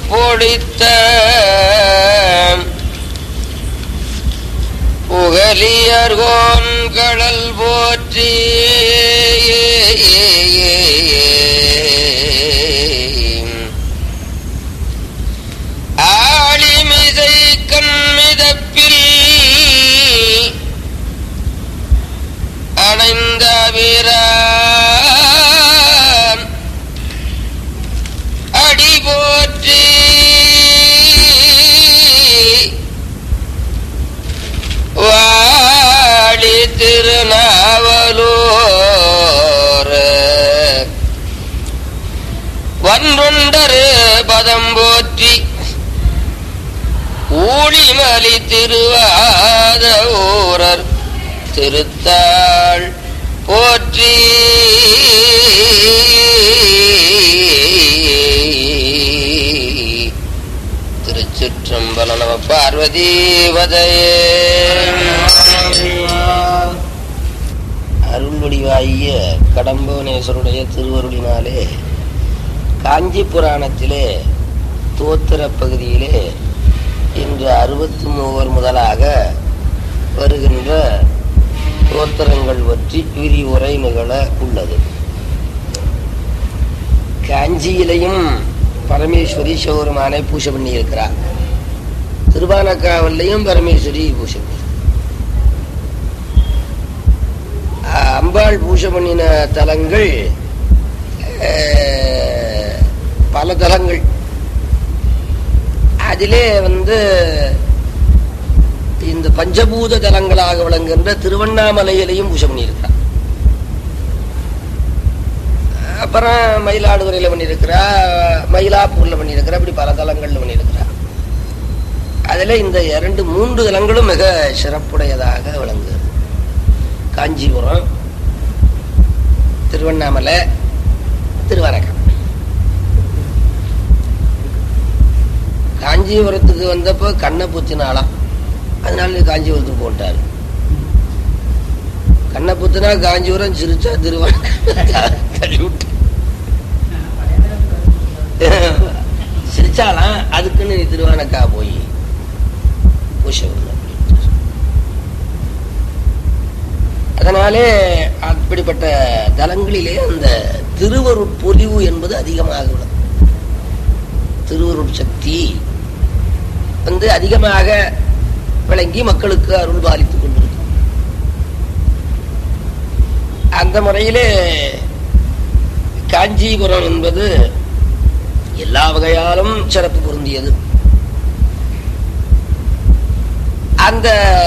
பொழித்த புகலியர்கோன் கடல் போற்றி ஆளிமிசை கண்மிதப்பில் அணைந்த வீரன் அடி போற்றி வாடி திருநாவலூர் வன்றுண்டரு பதம் போற்றி ஊழிமலி திருவாத ஊரர் திருத்தாள் போற்றி திருச்சிற்றம்பலம். நம பார்வதீவதையே. அருள்வடிவாகிய கடம்பவனேஸ்வருடைய திருவருளினாலே காஞ்சி புராணத்திலே தோத்திர பகுதியிலே இன்று 63 முதலாக வருகின்ற தோத்திரங்கள் பற்றி விரிவுரை நிகழ உள்ளது. காஞ்சியிலையும் பரமேஸ்வரி சிவபெருமானை பூஜை பண்ணி இருக்கிறார். திருவானக்காவிலையும் பரமேஸ்வரி பூஜை பண்ணி, அம்பாள் பூஜை பண்ணின தலங்கள் பல தலங்கள். அதிலே இந்த பஞ்சபூத தலங்களாக விளங்குகின்ற திருவண்ணாமலையிலையும் பூஜை பண்ணியிருக்கிறார். அப்புறம் மயிலாடுதுறையில பண்ணியிருக்கிறா, மயிலாப்பூர்ல பண்ணியிருக்கிறா, இப்படி பல தலங்கள்ல பண்ணியிருக்கிறா. அதுல இந்த 2-3 தலங்களும் மிக சிறப்புடையதாக விளங்குகிறது. காஞ்சிபுரம், திருவண்ணாமலை, திருவாரக்கம். காஞ்சிபுரத்துக்கு வந்தப்போ கண்ணை புத்தினாலாம், அதனால காஞ்சிபுரத்துக்கு போட்டாரு. கண்ணை புத்தினா காஞ்சிபுரம், சிரிச்சா திருவாரூர் சிரிச்சாலாம், அதுக்குன்னு நீ திருவானக்கா போய் பூஷ. அதனாலே அப்படிப்பட்ட தலங்களிலே அந்த திருவருட்பொலிவு என்பது அதிகமாக உள்ளது. திருவருட் சக்தி அதிகமாக விளங்கி மக்களுக்கு அருள் பாலித்துக் கொண்டிருக்கு. அந்த முறையிலே காஞ்சிபுரம் என்பது எல்லா வகையாலும் சிறப்பு பொருந்தியது. அந்த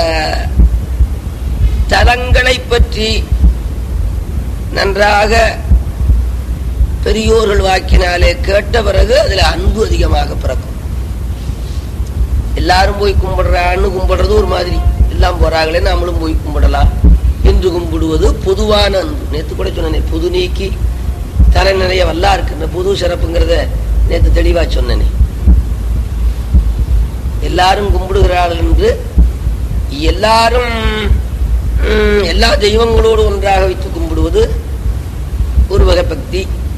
தலங்களை பற்றி நன்றாக பெரியோர்கள் வாக்கினாலே கேட்ட பிறகு அதுல அன்பு அதிகமாக பிறக்கும். எல்லாரும் போய் கும்பிடுறான்னு கும்பிடுறது ஒரு மாதிரி, எல்லாம் போறாங்களே நம்மளும் போய் கும்பிடலாம் என்று கும்பிடுவது பொதுவான அன்பு. நேற்று கூட சொன்னேன், பொது நீக்கி தலை நிறைய வல்லா இருக்கு. பொது சிறப்புங்கிறத நேற்று தெளிவா சொன்னேனே. எல்லாரும் கும்பிடுகிறார்கள் என்று எல்லாரும் எல்லா தெய்வங்களோடு ஒன்றாக வைத்து கும்பிடுவது ஒரு வகை பக்தி.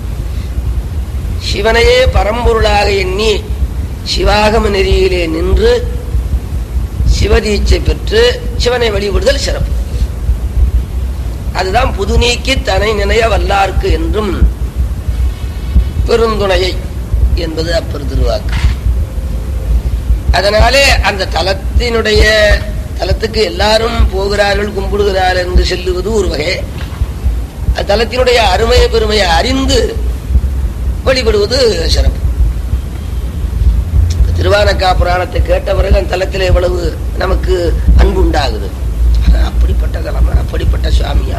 சிவனையே பரம்பொருளாக எண்ணி சிவாகம நெறியிலே நின்று சிவதீட்சை பெற்று சிவனை வழிபடுதல் சிறப்பு. அதுதான் புது நீக்கி தனை நினைய வல்லார்க்கு என்றும் பெருந்துணையை என்பது அப்பர் திருவாக்கு. அதனாலே அந்த தலத்துக்கு எல்லாரும் போகிறார்கள், கும்பிடுகிறார்கள் என்று செல்லுவது ஒரு வகை. தலத்தினுடைய அருமையை பெருமையை அறிந்து வழிபடுவது சிறப்பு. திருவானக்கா புராணத்தை கேட்ட பிறகு அந்த தலத்தில் எவ்வளவு நமக்கு அன்பு உண்டாகுது. அப்படிப்பட்ட தலமா, அப்படிப்பட்ட சுவாமியா.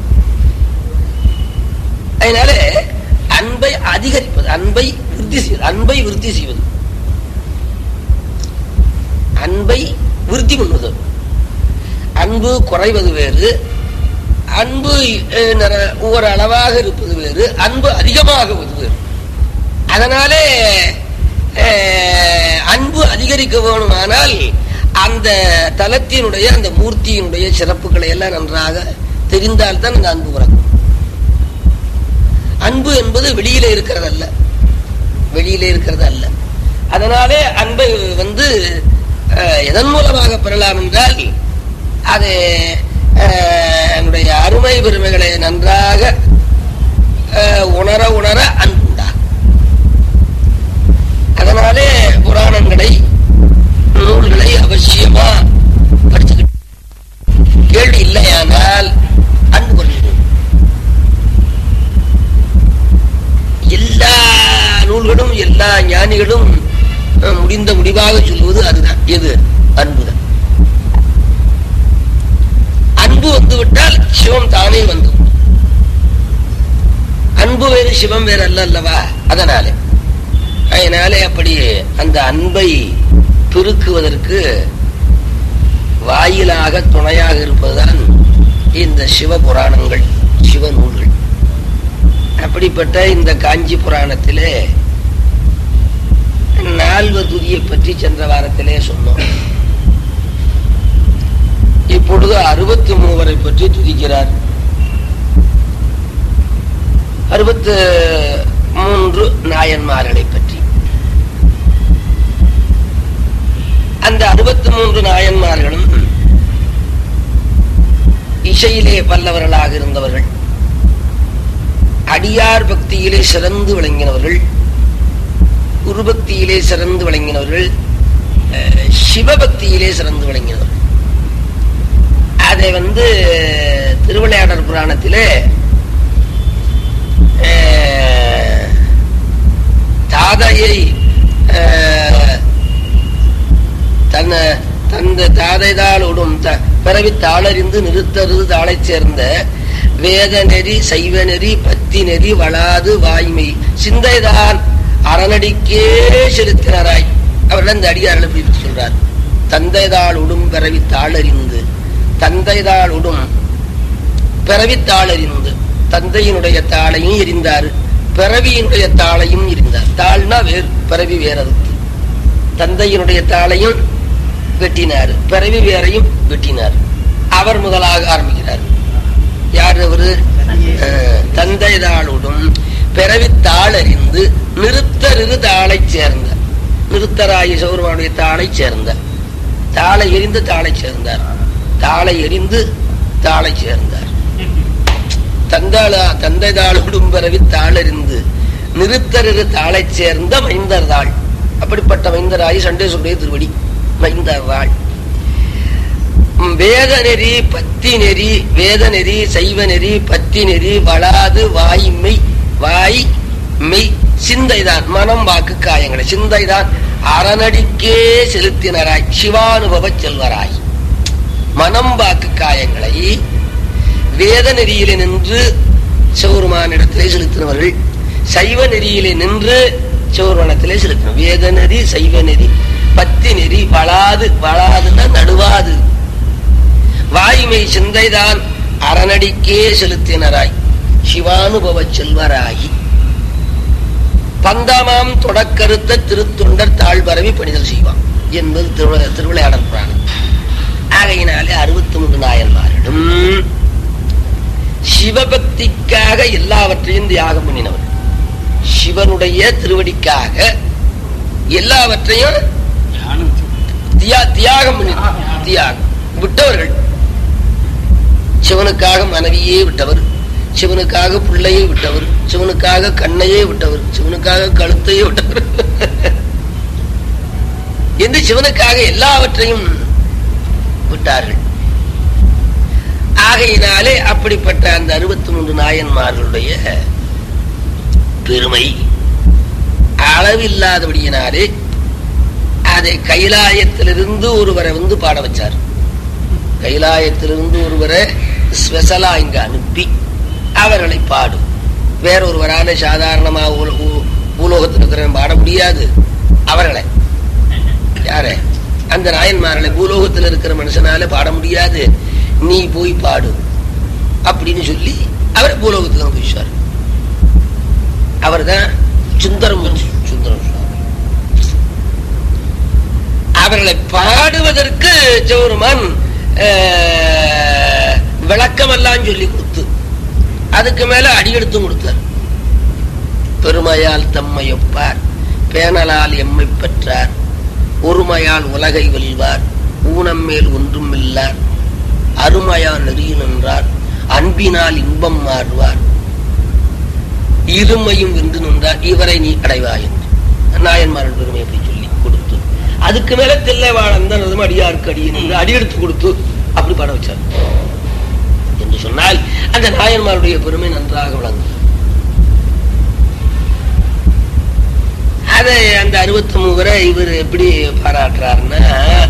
அதனால அன்பை அதிகரிப்பது, அன்பை விருத்தி செய்வது, அன்பை விருத்தி பண்ணுவது. அன்பு குறைவது வேறு, அன்பு ஒவ்வொரு அளவாக இருப்பது வேறு, அன்பு அதிகமாகுவது வேறு. அதனாலே அன்பு அதிகரிக்க வேணுமானால் அந்த தலத்தினுடைய அந்த மூர்த்தியினுடைய சிறப்புகளை எல்லாம் நன்றாக தெரிந்தால்தான் அந்த அன்பு பிறக்கும். அன்பு என்பது வெளியில இருக்கிறது அல்ல, அதனாலே அன்பை எதன் மூலமாக பெறலாம் என்றால் அது என்னுடைய அருமை பெருமைகளை நன்றாக உணர உணர அன்புண்டா. அதனாலே புராணங்களை நூல்களை அவசியமா படிச்சுக்கிட்டு கேள்வி இல்லையானால் அன்பு கொள்ளும். எல்லா நூல்களும் எல்லா ஞானிகளும் முடிந்த முடிவாக சொல்லுவது அதுதான். எது? அன்புதான். அன்பு வந்துவிட்டால் சிவம் தானே வந்து. அன்பு வேறு சிவம் வேறு அல்ல அல்லவா? அதனாலே அப்படி அந்த அன்பை பெருக்குவதற்கு வாயிலாக துணையாக இருப்பதுதான் இந்த சிவ புராணங்கள், சிவ நூல்கள். அப்படிப்பட்ட இந்த காஞ்சி புராணத்திலே 4 துதியை பற்றி சென்ற வாரத்திலே சொன்னோம். இப்பொழுது 63 பற்றி துதிக்கிறார். 63 நாயன்மார்களை பற்றி. அந்த 63 நாயன்மார்களும் இசையிலே வல்லவர்களாக இருந்தவர்கள், அடியார் பக்தியிலே சிறந்து விளங்கினவர்கள், குருபக்தியிலே சிறந்து விளங்கினவர்கள், சிவபக்தியிலே சிறந்து விளங்கினவர்கள். அதை திருவிளையாடல் புராணத்திலே தாதையை தந்த தாதைதாளோடும் பிறவி தாளறிந்து நிறுத்தருது தாளை சேர்ந்த வேத நெறி சைவ நெறி பத்தி நெறி வளாது வாய்மை சிந்தைதான் அறநடிக்கே செலுத்தினராய் அவர்கள் அந்த அடியார்கள் எப்படி சொல்றார். தந்தைதாளுடும் பிறவி தாளறிந்து, தந்தைதாளுடும் பிறவி தாளறிந்து, தந்தையினுடைய தாளையும் எரிந்தார், பிறவியினுடைய தாளையும் எரிந்தார். தாள்னா வேறு, பிறவி வேறது. தந்தையினுடைய தாளையும் வெட்டினார், பிறவி வேறையும் வெட்டினார். அவர் முதலாக ஆரம்பிக்கிறார். யார் அவரு? தந்தைதாளுடும் பிறவி தாளறிந்து நிறுத்தரு தாளை சேர்ந்த, நிறுத்தராய சௌரமானுடைய தாளை சேர்ந்த, தாளை எரிந்து தாளை சேர்ந்தார், தாளை எரிந்து தாளை சேர்ந்தார். தந்தைதாளுடும் பிறவி தாளறிந்து நிறுத்தரு தாளை சேர்ந்த மைந்தர் தாள். அப்படிப்பட்ட மைந்தராய் சண்டேசுடைய திருவடி மைந்தர் தாள். வேத நெறி பத்தி நெறி, வேத நெறி சைவ நெறி பத்தி நெறி வளாது வாய்மை, வாய் மெய் சிந்தைதான் மனம் வாக்கு காயங்களை, சிந்தைதான் அறநடிக்கே செலுத்தினராய் சிவானுபவ செல்வராய். மனம் வாக்கு காயங்களை வேத நெறியிலே நின்று சிவருமானிடத்திலே செலுத்தினவர்கள், சைவ நெறியிலே நின்று சிவருமானத்திலே செலுத்தின. வேத நெறி சைவ நெறி பத்தி நெறி வளாது, வளாதுன்னா நடுவாது, வாய்மை சிந்தைதான் அறநடிக்கே செலுத்தினராய் சிவானுபவ செல்வராகி பந்தமாம் தொடக்கருத்த திருத்தொண்டர் தாழ்பரவி பணிதல் செய்வான் என்பது திருவிளையாடல் புராணம். ஆகையினாலே 63 நாயன்மார்களும் சிவபக்திக்காக எல்லாவற்றையும் தியாகம் பண்ணினவர். சிவனுடைய திருவடிக்காக எல்லாவற்றையும் தியாகம் பண்ணினார். தியாகம் விட்டவர்கள். சிவனுக்காக மனைவியே விட்டவர், சிவனுக்காக பிள்ளையை விட்டவர், சிவனுக்காக கண்ணையே விட்டவர், சிவனுக்காக கழுத்தையே விட்டவர் என்று சிவனுக்காக எல்லாவற்றையும் விட்டார்கள். ஆகையினாலே அப்படிப்பட்ட அந்த 63 நாயன்மார்களுடைய பெருமை அளவில்லாதபடியினாலே அதை கைலாயத்திலிருந்து ஒருவரை பாட வச்சார். கைலாயத்திலிருந்து ஒருவரை ஸ்பெஷலா இங்க அனுப்பி அவர்களை பாடும். வேறொருவரான சாதாரணமா பூலோகத்தில் இருக்கிறவன் பாட முடியாது. அவர்களை யார அந்த நாயன்மார்களை பூலோகத்தில் இருக்கிற மனுஷனால பாட முடியாது, நீ போய் பாடு அப்படின்னு சொல்லி அவரை பூலோகத்துக்கு அனுப்பிச்சார். அவர் தான் சுந்தரம் சுந்தரம். அவர்களை பாடுவதற்கு சிவருமான் விளக்கமெல்லாம் சொல்லி கொடுத்து அதுக்கு மேல அடியெடுத்தும் கொடுத்தார். பெருமையால் தம்மையொப்பார் பேணலால் எம்மை பெற்றார், ஒருமையால் உலகை வெல்வார், ஊனம் மேல் ஒன்றும் இல்லார், அருமையால் நெறிய நின்றார், அன்பினால் இன்பம் மாறுவார், இருமையும் வென்று நின்றார், இவரை நீ அடைவாய் என்று நாயன்மார்கள் பெருமை அப்படி சொல்லி கொடுத்து, அதுக்கு மேல தில்லைவாழந்தன் அடியாருக்கு அடியின் என்று அடியெடுத்து கொடுத்து அப்படி பாட வச்சார் என்று சொன்னால் அந்த நாயன்மாருடைய பெருமை நன்றாக விளங்கும். அதை அந்த 63 இவர் எப்படி பாராட்டுறாருன்னா,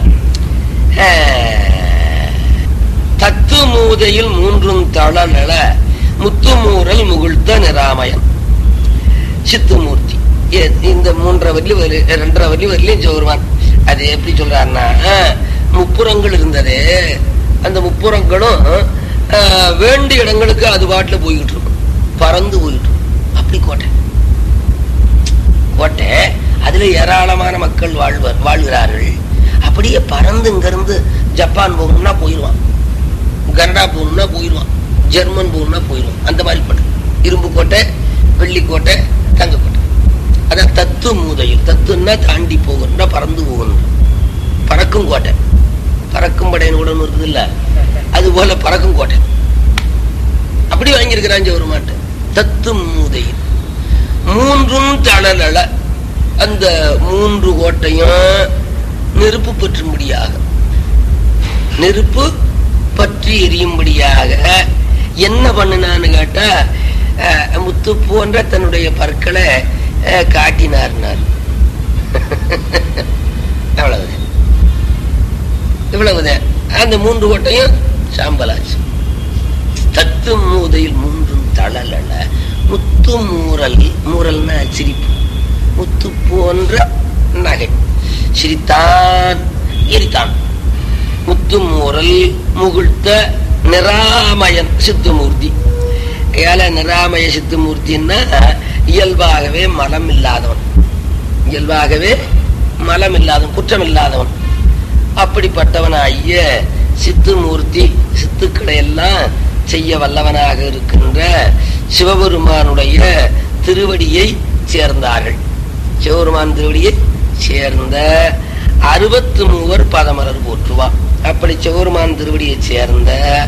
தத்து மூதையில் மூன்றும் தளநல முத்துமூரல் முகிழ்த்த நிராமயன் சித்துமூர்த்தி. இந்த 3 வள்ளி 2 வள்ளி வரலையும் சொல்லுவான். அது எப்படி சொல்றாருன்னா, முப்புறங்கள் இருந்தது, அந்த முப்புறங்களும் வேண்டிய இடங்களுக்கு அது பாட்டுல போய்கிட்டு இருக்கும், பறந்து போயிட்டு இருக்கும். அப்படி கோட்டை கோட்டை அதுல ஏராளமான மக்கள் வாழ்கிறார்கள். அப்படியே பறந்து இங்க இருந்து ஜப்பான் போகணும்னா போயிடுவான், கனடா போகணும்னா போயிடுவான், ஜெர்மன் போகணும்னா போயிடுவான். அந்த மாதிரி கோட்டை, இரும்பு கோட்டை, வெள்ளிக்கோட்டை, தங்கக்கோட்டை. அதான் தத்து மூதையில், தத்துன்னா தாண்டி போகணும்னா பறந்து போகணும், பறக்கும் கோட்டை. பறக்கும் படையன் கூட இருக்குது இல்ல, அது போல பறக்கும் கோட்டை. அப்படி வாங்கியிருக்கிறான் ஒரு மாட்டை. தத்து மூதையில் மூன்றும் தளலல, அந்த 3 கோட்டையும் நெருப்பு பற்றும்படியாக, நெருப்பு பற்றி எரியும்படியாக என்ன பண்ணினான்னு கேட்டா, முத்து போன்ற தன்னுடைய பற்களை காட்டினார்னார். அவ்வளவுதான், இவ்வளவுதான். அந்த 3 கோட்டையும் சாம்பலாச்சு. தத்து மூதையில் மூன்றும் தளலல முத்து மூரல், மூரல்னா சிரிப்பு, முத்து போன்ற நகை, சிரித்தான் எரித்தான். முத்து மூரல் முகிழ்த்த நிராமயன் சித்துமூர்த்தி. ஏல நிராமய சித்துமூர்த்தின்னா இயல்பாகவே மலம் இல்லாதவன், இயல்பாகவே மலம் இல்லாதவன், குற்றம் இல்லாதவன். அப்படிப்பட்டவனாகிய சித்துமூர்த்தி, சித்துக்களை எல்லாம் செய்ய வல்லவனாக இருக்கின்ற சிவபெருமானுடைய திருவடியை சேர்ந்தார்கள். சிவபெருமான் திருவடியை சேர்ந்த 63 பதமலர் போற்றுவான். அப்படி சிவபெருமான் திருவடியை சேர்ந்த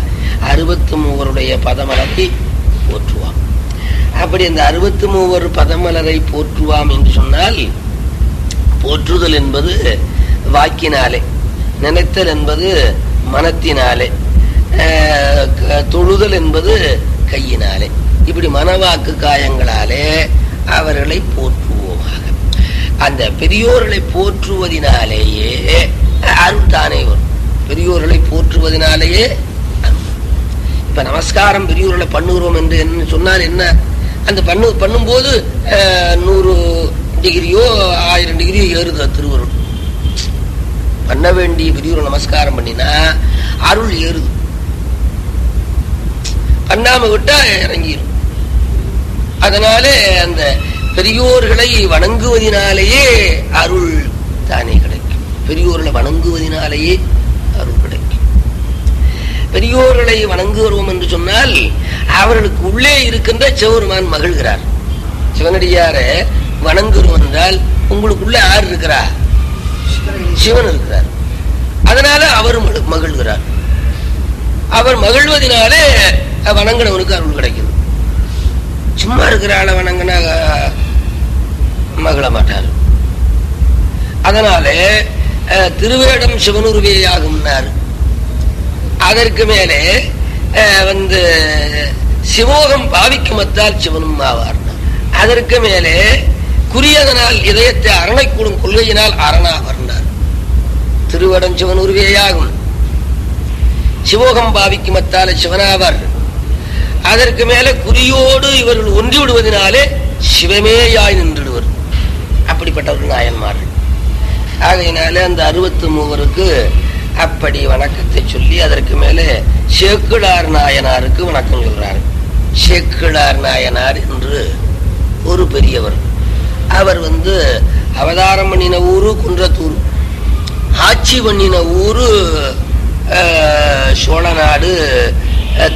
63 பதமலரை போற்றுவான். அப்படி அந்த 63 பதமலரை போற்றுவாம் என்று சொன்னால், போற்றுதல் என்பது வாக்கினாலே, நினைத்தல் என்பது மனத்தினாலே, தொழுதல் என்பது கையினாலே, இப்படி மனவாக்கு காயங்களாலே அவர்களை போற்றுவோமாக. அந்த பெரியோர்களை போற்றுவதினாலேயே அருள் தானே வரும். பெரியோர்களை போற்றுவதனாலேயே இப்ப நமஸ்காரம் பெரியோர்களை பண்ணுகிறோம் என்று என்ன சொன்னால் என்ன, அந்த பண்ணும்போது 100 டிகிரியோ 1000 டிகிரியோ ஏறுது திருவருள். பண்ண வேண்டிய பெரியோர் நமஸ்காரம் பண்ணினா அருள் ஏறுது, பண்ணாம விட்டா இறங்கிடும். அதனாலே அந்த பெரியோர்களை வணங்குவதினாலேயே அருள் தானே கிடைக்கும். பெரியோர்களை வணங்குவதினாலேயே அருள் கிடைக்கும். பெரியோர்களை வணங்குகிறோம் என்று சொன்னால் அவர்களுக்கு உள்ளே இருக்கின்ற சிவபெருமான் மகிழ்கிறார். சிவனடியார வணங்குகிறோம் என்றால் உங்களுக்குள்ள யார் இருக்கிறா? சிவன் இருக்கிறார். அதனால அவர் மகிழ்கிறார். அவர் மகிழ்வதனாலே வணங்கினவனுக்கு அருள் கிடைக்குது. சும்மா இருக்கிற ஆளை வணங்கினா மகிழ மாட்டார். அதனால திருவேடம் சிவனுருவேயாகும்னார். அதற்கு மேலே சிவோகம் பாவிக்குமத்தால் சிவனும் ஆவார். அதற்கு மேலே குறியதனால் இதயத்தை அரணைக்கூடும் கொள்கையினால் அரணாவர்னார். திருவேடம் சிவனுருவேயாகும், சிவோகம் பாவிக்குமத்தால சிவனாவார். அதற்கு மேல குறியோடு இவர்கள் ஒன்றி விடுவதனாலே சிவமேயாய் நின்றுடுவர். அப்படிப்பட்டவர்கள் நாயன்மார்கள். ஆகையினால அந்த 63 அப்படி வணக்கத்தை சொல்லி அதற்கு மேலே சேக்கிழார் நாயனாருக்கு வணக்கம் சொல்றாரு. சேக்கிழார் நாயனார் என்று ஒரு பெரியவர். அவர் அவதாரம் பண்ணின ஊரு குன்றத்தூர், ஆட்சி பண்ணின ஊரு சோழநாடு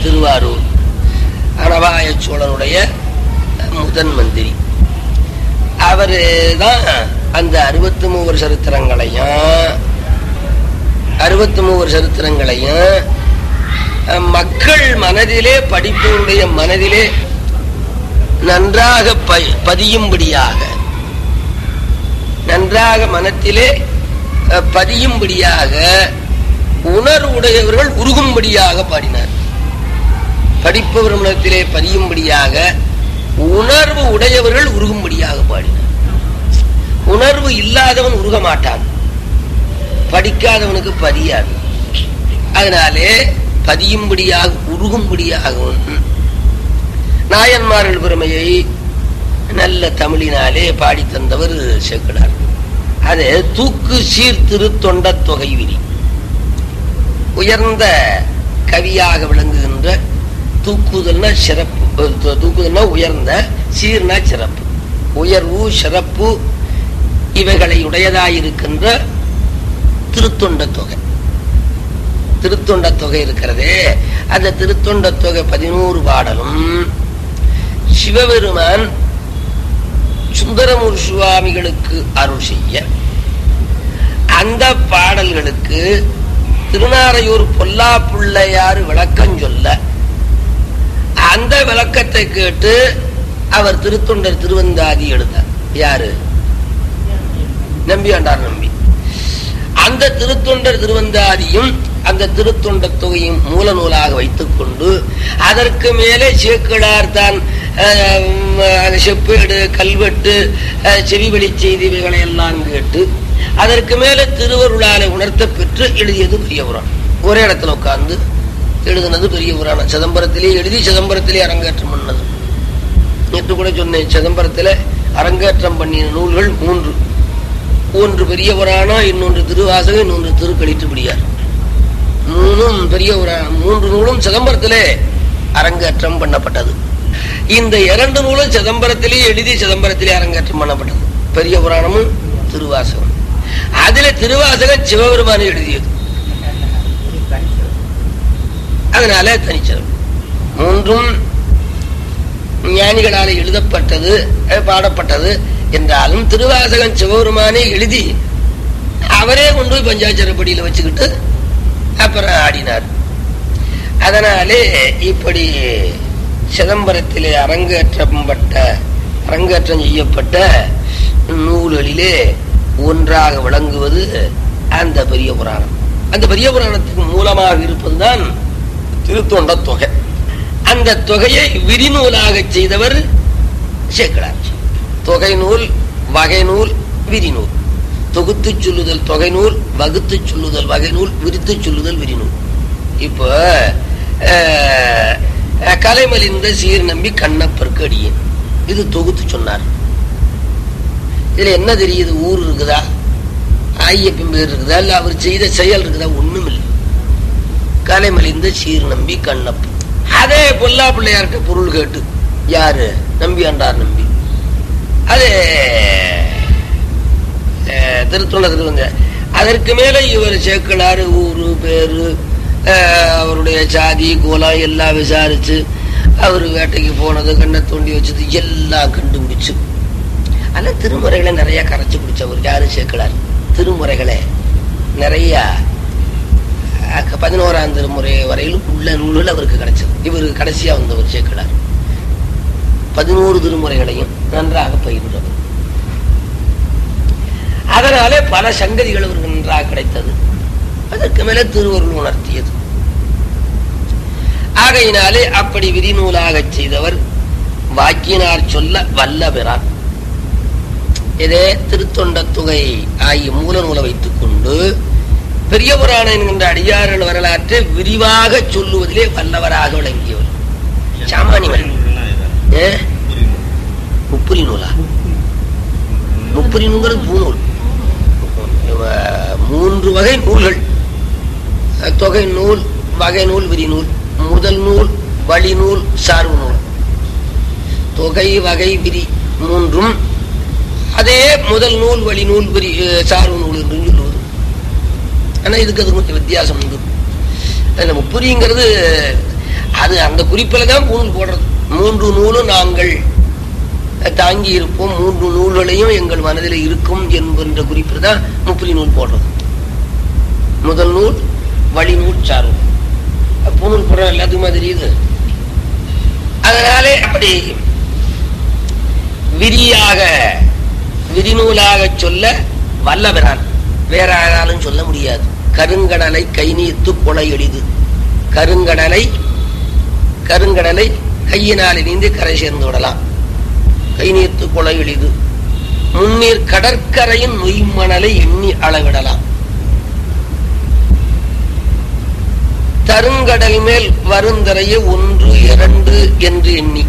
திருவாரூர். அனபாய சோழனுடைய முதன் மந்திரி. அவரு தான் அந்த 63 சரித்திரங்களையும் மக்கள் மனதிலே, படிப்பவருடைய மனதிலே நன்றாக பதியும்படியாக, நன்றாக மனத்திலே பதியும்படியாக, உணர்வுடையவர்கள் உருகும்படியாக பாடினார். படிப்பவர் மனத்திலே பதியும்படியாக, உணர்வு உடையவர்கள் உருகும்படியாக பாடினார். உணர்வு இல்லாதவன் உருக மாட்டான், படிக்காதவனுக்கு பதியாது. அதனாலே பதியும்படியாக, உருகும்படியாகவும் நாயன்மார்கள் பெருமையை நல்ல தமிழினாலே பாடி தந்தவர் சேக்கிழார். அது தூக்கு சீர்திரு தொண்ட தொகை விரி. உயர்ந்த கவியாக விளங்குகின்ற, தூக்குதல்னா சிறப்பு, தூக்குதல்னா உயர்ந்த, சீர்னா சிறப்பு, உயர்வு சிறப்பு இவைகளை உடையதாயிருக்கின்ற திருத்தொண்ட தொகை. திருத்தொண்ட தொகை இருக்கிறதே, அந்த திருத்தொண்ட தொகை 11 பாடலும் சிவபெருமான் சுந்தரமூர் சுவாமிகளுக்கு அருள் செய்ய, அந்த பாடல்களுக்கு திருநாரையூர் பொல்லா பிள்ளையார் விளக்கம் சொல்ல, அந்த விளக்கத்தை கேட்டு அவர் திருத்தொண்டர் திருவந்தாதி எழுதார். யாரு? நம்பியாண்டார் நம்பி. அந்த திருத்தொண்டர் திருவந்தாதியும் அந்த திருத்தொண்ட தொகையும் மூல நூலாக வைத்துக் கொண்டு, அதற்கு மேலே சேக்கிழார் தான் செப்பேடு, கல்வெட்டு, செவிவெளி செய்திகளை எல்லாம் கேட்டு, அதற்கு மேலே திருவருளாலை உணர்த்த பெற்று எழுதியது பெரிய புராணம். ஒரே இடத்துல உட்கார்ந்து எழுதுனது பெரிய புராணம். சிதம்பரத்திலே எழுதி சிதம்பரத்திலே அரங்கேற்றம் பண்ணது. நேற்று கூட சொன்னேன், சிதம்பரத்திலே அரங்கேற்றம் பண்ணின நூல்கள் 3. ஒன்று பெரிய புராணம், இன்னொன்று திருவாசகம், இன்னொன்று திருக்களிற்றுப்படியார். 3 பெரிய புராணம். 3 நூலும் சிதம்பரத்திலே அரங்கேற்றம் பண்ணப்பட்டது. இந்த 2 நூலும் சிதம்பரத்திலே எழுதி சிதம்பரத்திலே அரங்கேற்றம் பண்ணப்பட்டது. பெரிய புராணமும் திருவாசகம். அதுல திருவாசகம் சிவபெருமானை எழுதியது, அதனால தனிச்சிறப்பு. 3ம் ஞானிகளால் எழுதப்பட்டது, பாடப்பட்டது என்றாலும் திருவாசகம் சிவபெருமானே எழுதி அவரே கொண்டு போய் பஞ்சாட்சரப்படியில வச்சுக்கிட்டு அப்புறம் ஆடினார். அதனாலே இப்படி சிதம்பரத்திலே அரங்கேற்றம் செய்யப்பட்ட நூல்களிலே ஒன்றாக விளங்குவது அந்த பெரிய புராணம். அந்த பெரிய புராணத்துக்கு மூலமாக இருப்பதுதான் திருத்தொண்ட தொகை. அந்த தொகையை விரிநூலாக செய்தவர் சேக்கிழார். தொகை நூல், வகை நூல், விரிநூல். தொகுத்து சொல்லுதல் தொகை நூல், வகுத்து சொல்லுதல் வகை நூல், விரித்து சொல்லுதல் விரிநூல். இப்போ கலைமலிந்த சீர் நம்பி கண்ணப்பருக்கு அடியேன், இது தொகுத்து சொன்னார். இதுல என்ன தெரியுது? ஊர் இருக்குதா, ஐயப்பன் பேர் இருக்குதா, இல்ல அவர் செய்த செயல் இருக்குதா? ஒண்ணும் இல்லை. கலைமலிந்த சீர் நம்பி கண்ணப்பன். அதே பொல்லா பிள்ளையார்கிட்ட பொருள் கேட்டு, யாரு? நம்பியாண்டார் நம்பி. அது திருத்தொண்ட திருவந்த. அதற்கு மேல இவர் சேக்கிழார் ஊரு பேரு, அவருடைய சாதி கோலம் எல்லாம் விசாரிச்சு, அவரு வேட்டைக்கு போனது, கண்ணை தோண்டி வச்சது எல்லாம் கண்டுபிடிச்சு, ஆனா திருமுறைகளை நிறைய கரைச்சு பிடிச்சவர் யாரு? சேக்கிழார். திருமுறைகளை நிறைய 11ஆம் திருமுறை வரையிலும் உள்ள நூல்கள் அவருக்கு கிடைச்சது. இவருக்கு கடைசியா வந்தவர் சேக்கிழார். 11 திருமுறைகளையும் நன்றாக பயிர்ந்தவர். அதனாலே பல சங்கதிகள் அவருக்கு நன்றாக கிடைத்தது. அதற்கு மேல திருவருள் உணர்த்தியது. ஆகையினாலே அப்படி விதிநூலாக செய்தவர் வாக்கினார் சொல்ல வல்ல பெறார். இதே திருத்தொண்ட தொகை ஆகிய மூல நூலை வைத்துக் கொண்டு பெரிய புராணம் என்கின்ற அடியார்கள் வரலாற்றை விரிவாக சொல்லுவதிலே வல்லவராக விளங்கியவர். சாமானியவர். முப்புரி நூலா? முப்புரி நூல்கள் பூநூல். 3 வகை நூல்கள்: தொகை நூல், வகை நூல், விரிநூல். முதல் நூல் வழி நூல், சார்பு நூல். தொகை, வகை, விரி 3ம் அதே முதல் நூல், வழி நூல், விரி, சார்பு நூல் என்று சொல்லுவது. ஆனா இதுக்கு அது கொஞ்சம் வித்தியாசம் உண்டு. அதுல முப்புரிங்கிறது அது அந்த குறிப்பில தான் பூநூல் போடுறது. 3 நூலும் நாங்கள் தாங்கி இருப்போம். 3 நூல்களையும் எங்கள் மனதில் இருக்கும் என்கின்ற குறிப்பில் தான் முப்புரி நூல் போடுறது. முதல் நூல் வழி நூல் சாரும், பூநூல் போடுற எல்லாத்துக்குமா தெரியுது. அதனாலே அப்படி விரிநூலாக சொல்ல வல்லவரான், வேற யாராலும் சொல்ல முடியாது. கருங்கடலை கை நீத்து கொலை எளிது. கருங்கடலை கையினால் நீந்து கரை சேர்ந்து விடலாம். கை நீத்து கொலை எளிது. முன்னீர் கடற்கரையின் நொய்மணலை எண்ணி அளவிடலாம். தருங்கடல் மேல் வருந்தரைய 1 2 என்று எண்ணி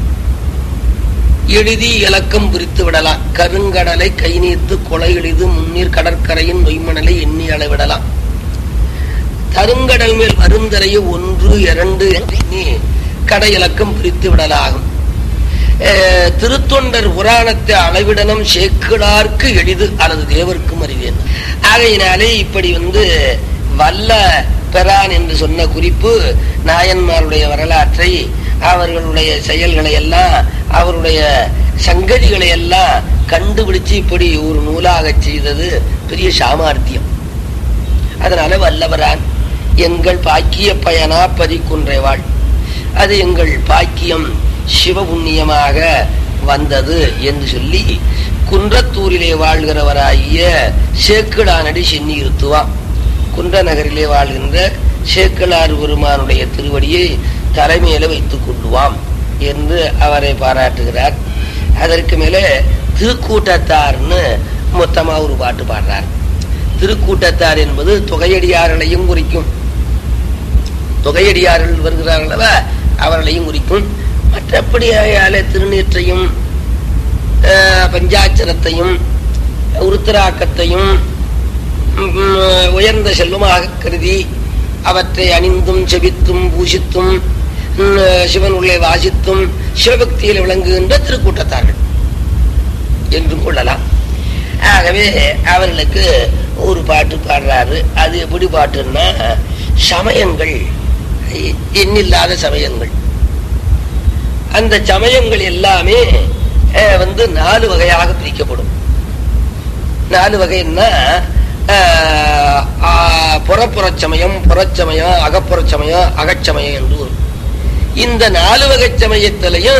எழுதி இலக்கம் பிரித்து விடலாம். கருங்கடலை கை நீத்து கொலை எளிது. முன்னீர் கடற்கரையின் நொய்மணலை எண்ணி அளவிடலாம். தருங்கடல் மேல் வருந்தரைய 1 2 என்று எண்ணி கடை இலக்கம் பிரித்து விடலாகும். திருத்தொண்டர் புராணத்தை அளவிடனம் சேக்கிழார்க்கு எளிது அல்லது தேவர்க்கும் அறிவேன். ஆகையினாலே இப்படி வல்ல பெறான் என்று சொன்ன குறிப்பு நாயன்மாருடைய வரலாற்றை, அவர்களுடைய செயல்களை எல்லாம், அவருடைய சங்கதிகளை எல்லாம் கண்டுபிடிச்சு இப்படி ஒரு நூலாக செய்தது பெரிய சாமர்த்தியம். அதனால வல்லவரான் எங்கள் பாக்கிய பயனா பதிக்குன்றைவாள், அது எங்கள் பாக்கியம் சிவபுண்ணியமாக வந்தது என்று சொல்லி குன்றத்தூரிலே வாழ்கிறவராகிய சேக்கிழானடி சென்னி இருத்துவான். குன்ற நகரிலே வாழ்கின்ற சேக்கிழார் பெருமானுடைய திருவடியை தலைமையில வைத்துக் கொள்ளுவாம் என்று அவரை பாராட்டுகிறார். அதற்கு மேலே திருக்கூட்டத்தார்னு மொத்தமா ஒரு பாட்டு பாடுறார். திருக்கூட்டத்தார் என்பது தொகையடியார்களையும் குறிக்கும். தொகையடியார்கள் வருகிறார்களா, அவர்களையும் குறிக்கும். மற்றபடியாலே திருநீற்றையும் பஞ்சாட்சரத்தையும் உருத்திராக்கத்தையும் உயர்ந்த செல்வமாக கருதி அவற்றை அணிந்தும் செபித்தும் பூசித்தும் சிவன் உள்ளே வாசித்தும் சிவபக்தியில் விளங்குகின்ற திருக்கூட்டத்தார்கள் என்றும் கொள்ளலாம். ஆகவே அவர்களுக்கு ஒரு பாட்டு பாடுறாரு. அது எப்படி பாட்டுன்னா, சமயங்கள் எண்ணில்லாத சமயங்கள், அந்த சமயங்கள் எல்லாமே 4 வகையாக பிரிக்கப்படும். 4 வகைன்னா புறப்புறச் சமயம், புறச்சமயம், அகப்புறச் சமயம், அகச்சமயம் என்று வரும். இந்த 4 வகை சமயத்திலையும்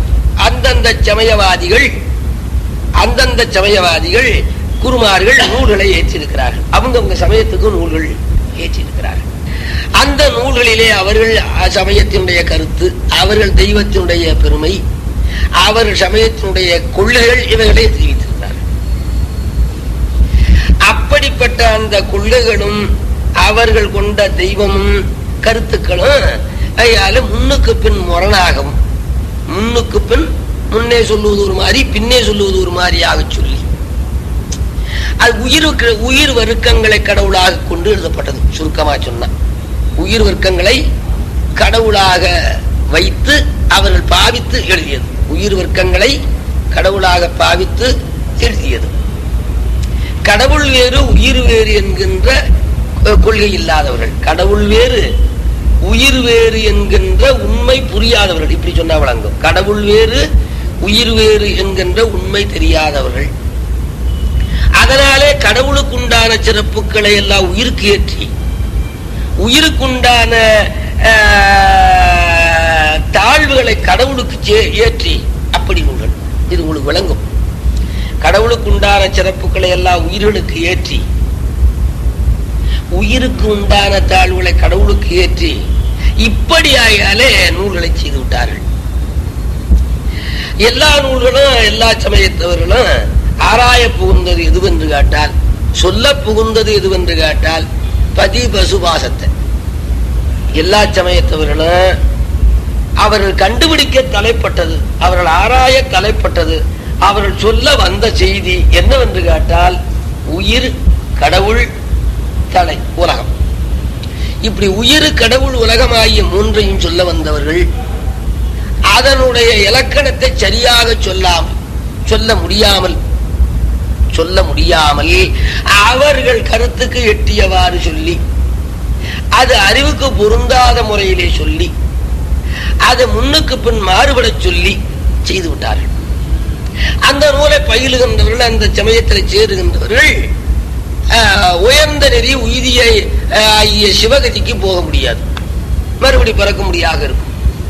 அந்தந்த சமயவாதிகள் குருமார்கள் நூல்களை ஏற்றிருக்கிறார்கள். அவங்க சமயத்துக்கு நூல்கள் ஏற்றிருக்கிறார்கள். அந்த நூல்களிலே அவர்கள் சமயத்தினுடைய கருத்து, அவர்கள் தெய்வத்தினுடைய பெருமை, அவர்கள் சமயத்தினுடைய கொள்கைகள் இவைகளை தெரிவித்திருக்கிறார்கள். அப்படிப்பட்ட அந்த கொள்கைகளும் அவர்கள் கொண்ட தெய்வமும் கருத்துக்களும் அதனால முன்னுக்கு பின் முரணாகவும், முன்னுக்கு பின் முன்னே சொல்லுவது ஒரு மாதிரி, பின்னே சொல்லுவது ஒரு மாதிரியாக சொல்லி, அது உயிர் வர்க்கங்களை கடவுளாக கொண்டு எழுதப்பட்டது. சுருக்கமா சொன்னா, உயிர் வர்க்கங்களை கடவுளாக வைத்து அவர்கள் பாவித்து எழுதியது. உயிர் வர்க்கங்களை கடவுளாக பாவித்து எழுதியது. கடவுள் வேறு உயிர் வேறு என்கின்ற கொள்கை இல்லாதவர்கள், கடவுள் வேறு உயிர் வேறு என்கின்ற உண்மை புரியாதவர்கள், இப்படி சொன்னா வழங்கும். கடவுள் வேறு உயிர் வேறு என்கின்ற உண்மை தெரியாதவர்கள். அதனாலே கடவுளுக்குண்டான சிறப்புகளை எல்லாம் உயிருக்கு ஏற்றி, உயிருக்குண்டான தாழ்வுகளை கடவுளுக்கு ஏற்றி அப்படி நூல்கள். இது உங்களுக்கு விளங்கும். கடவுளுக்கு உண்டான சிறப்புகளை எல்லாம் உயிர்களுக்கு ஏற்றி, உயிருக்கு உண்டான தாழ்வுகளை கடவுளுக்கு ஏற்றி, இப்படியாலே நூல்களை செய்து விட்டார்கள். எல்லா நூல்களும் எல்லா சமயத்தவர்களும் ஆராய புகுந்தது எதுவென்று கேட்டால், சொல்ல புகுந்தது எதுவென்று கேட்டால் பதி பசுபாசத்தை. எல்லா சமயத்தவர்களும் அவர்கள் கண்டுபிடிக்க தலைப்பட்டது, அவர்கள் ஆராய தலைப்பட்டது, அவர்கள் சொல்ல வந்த செய்தி என்னவென்று கேட்டால் உயிர், கடவுள், தலை, உலகம். இப்படி உயிர், கடவுள், உலகம் ஆகிய மூன்றையும் சொல்ல வந்தவர்கள் அதனுடைய இலக்கணத்தை சரியாக சொல்ல முடியாமல் அவர்கள் கருத்துக்கு எட்டியவாறு சொல்லி, அது அறிவுக்கு பொருந்தாத முறையிலே சொல்லி, அது முன்னுக்கு பின் மாறுபட சொல்லி செய்து விட்டார்கள். அந்த நூலை பயிலுகின்றவர்கள், அந்த சமயத்தில் சேருகின்றவர்கள் உயர்ந்த நெறி உய்திய சிவகதிக்கு போக முடியாது, மறுபடி பிறக்க முடியாக இருக்கும்.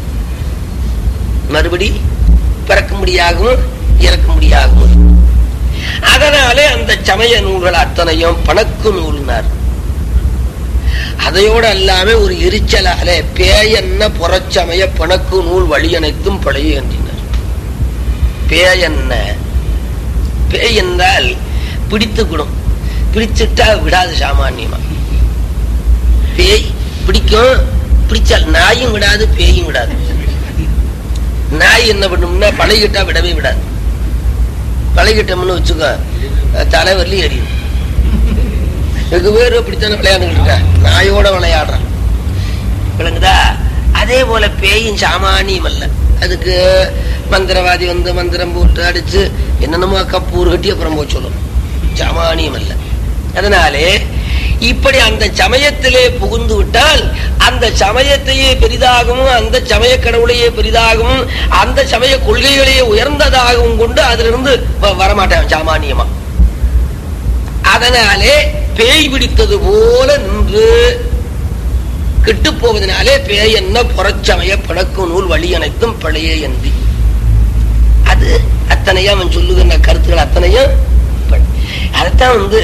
மறுபடி பிறக்க முடியாகவும் இறக்க முடியாகவும். அதனாலே அந்த சமய நூல்கள் அத்தனையும் பணக்கு நூல்னார். அதையோடு அல்லாம ஒரு எரிச்சலால பேயன்ன புறச்சமய பணக்கு நூல் வழி அனைத்தும் பழைய என்றினார். பேயன்ன, பேய் என்றால் பிடித்துக்கணும், பிடிச்சிட்டா விடாது சாமான்யமா. பேய் பிடிக்கும், பிடிச்சால் நாயும் விடாது, பேயும் விடாது. நாய் என்ன பண்ணும்னா பழகிட்டா விடவே விடாது. பழகிட்டோம்னு வச்சுக்கோ, தலைவர்லயும் எரியும். வெகு பேர் அப்படித்தானே விளையாண்டுகிட்டு இருக்கா, நாயோட விளையாடுறான், விளங்குதா? அதே போல பேயும் சாமானியம் அல்ல. அதுக்கு மந்திரவாதி வந்து மந்திரம் போட்டு அடிச்சு என்னென்னமோ கப்பூர் கட்டி அப்புறம் போய் சொல்லணும், சாமானியம் அல்ல. அதனாலே இப்படி அந்த சமயத்திலே புகுந்து விட்டால் அந்த சமயத்தையே பெரிதாகவும், அந்த சமய கடவுளையே பெரிதாகவும், அந்த சமய கொள்கைகளையே உயர்ந்ததாகவும் கொண்டு அதிலிருந்து வரமாட்டான் சாமானியமா. அதனாலே பேய் பிடித்தது போல நின்று கெட்டு போவதனாலே பேய் என்ன புறச்சமய பழக்கு நூல் வழி அனைத்தும் பழைய எந்தி. அது அத்தனையும் அவன் சொல்லுகின்ற கருத்துக்கள் அத்தனையும். அதைத்தான் வந்து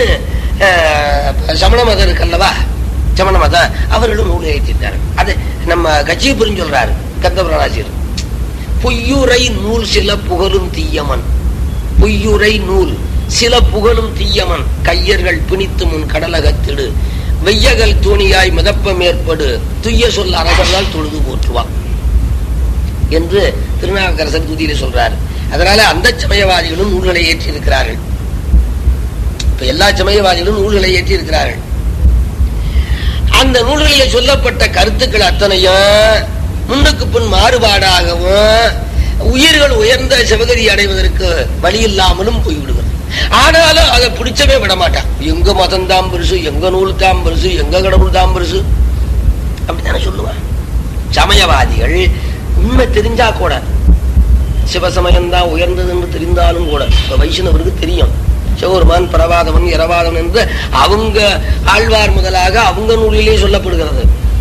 சமண மதம் இருக்கல்லவா, சமண மதம் அவர்களும் நூல் எழுதிட்டாரு. அது நம்ம கட்சி புரிஞ்சு சொல்றாரு கந்தபுராணாசிரியர். பொய்யுரை நூல் சில புகழும் தீயமன், பொய்யுரை நூல் சில புகழும் தீயமன், கையர்கள் பிணித்து முன் கடலகத்திடு, வெய்யகல் தூணியாய் மிதப்பம் ஏற்படு, துய்ய சொல் அரசர்களால் தொழுது போற்றுவான் என்று திருநாவுக்கரசர் துதியில சொல்றாரு. அதனால அந்த சமயவாதிகளும் நூல்களை ஏற்றி இருக்கிறார்கள். இப்ப எல்லா சமயவாதிகளும் நூல்களை ஏற்றி இருக்கிறார்கள். அந்த நூல்களில் சொல்லப்பட்ட கருத்துக்கள் அத்தனையும் முன்னுக்கு பின் மாறுபாடாகவும் உயிர்கள் உயர்ந்த சிவகதி அடைவதற்கு வழி இல்லாமலும் போய்விடுகிறது. ஆனாலும் அதை பிடிச்சவே விட மாட்டான். எங்க மதம் தான் பெருசு, எங்க நூல் தான் பெருசு, எங்க கடவுள் தான் பெருசு அப்படித்தானே சொல்லுவான். சமயவாதிகள் உண்மை தெரிஞ்சா கூட, சிவசமயம் தான் உயர்ந்தது என்று தெரிந்தாலும் கூட, இப்ப வைஷ்ணவருக்கு தெரியும் சிவபெருமான் பிரவாதவன் இரவாதவன் என்று அவங்க ஆழ்வார் முதலாக அவங்க நூலிலே சொல்லப்படுகிறது.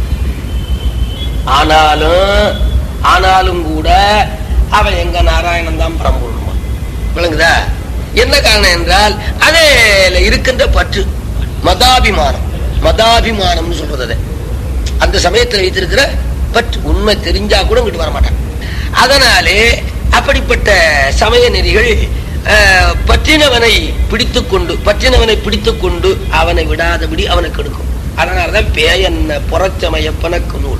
ஆனாலும் கூட அவன் எங்க நாராயணன் தான் பரம்பொருள்மா, விளங்குதா? என்ன காரணம் என்றால் அதே இருக்கின்ற பற்று, மதாபிமானம். மதாபிமானம்னு சொல்றது அந்த சமயத்தில் வைத்திருக்கிற பற்று. உண்மை தெரிஞ்சா கூட இங்கிட்டு வரமாட்டான். அதனாலே அப்படிப்பட்ட சமய நெறிகள் பற்றினவனை பிடித்துக் கொண்டு அவனை விடாதபடி அவனுக்கு எடுக்கும். அதனாலதான் பேயன்ன புறச்சமய பணக்கு நூல்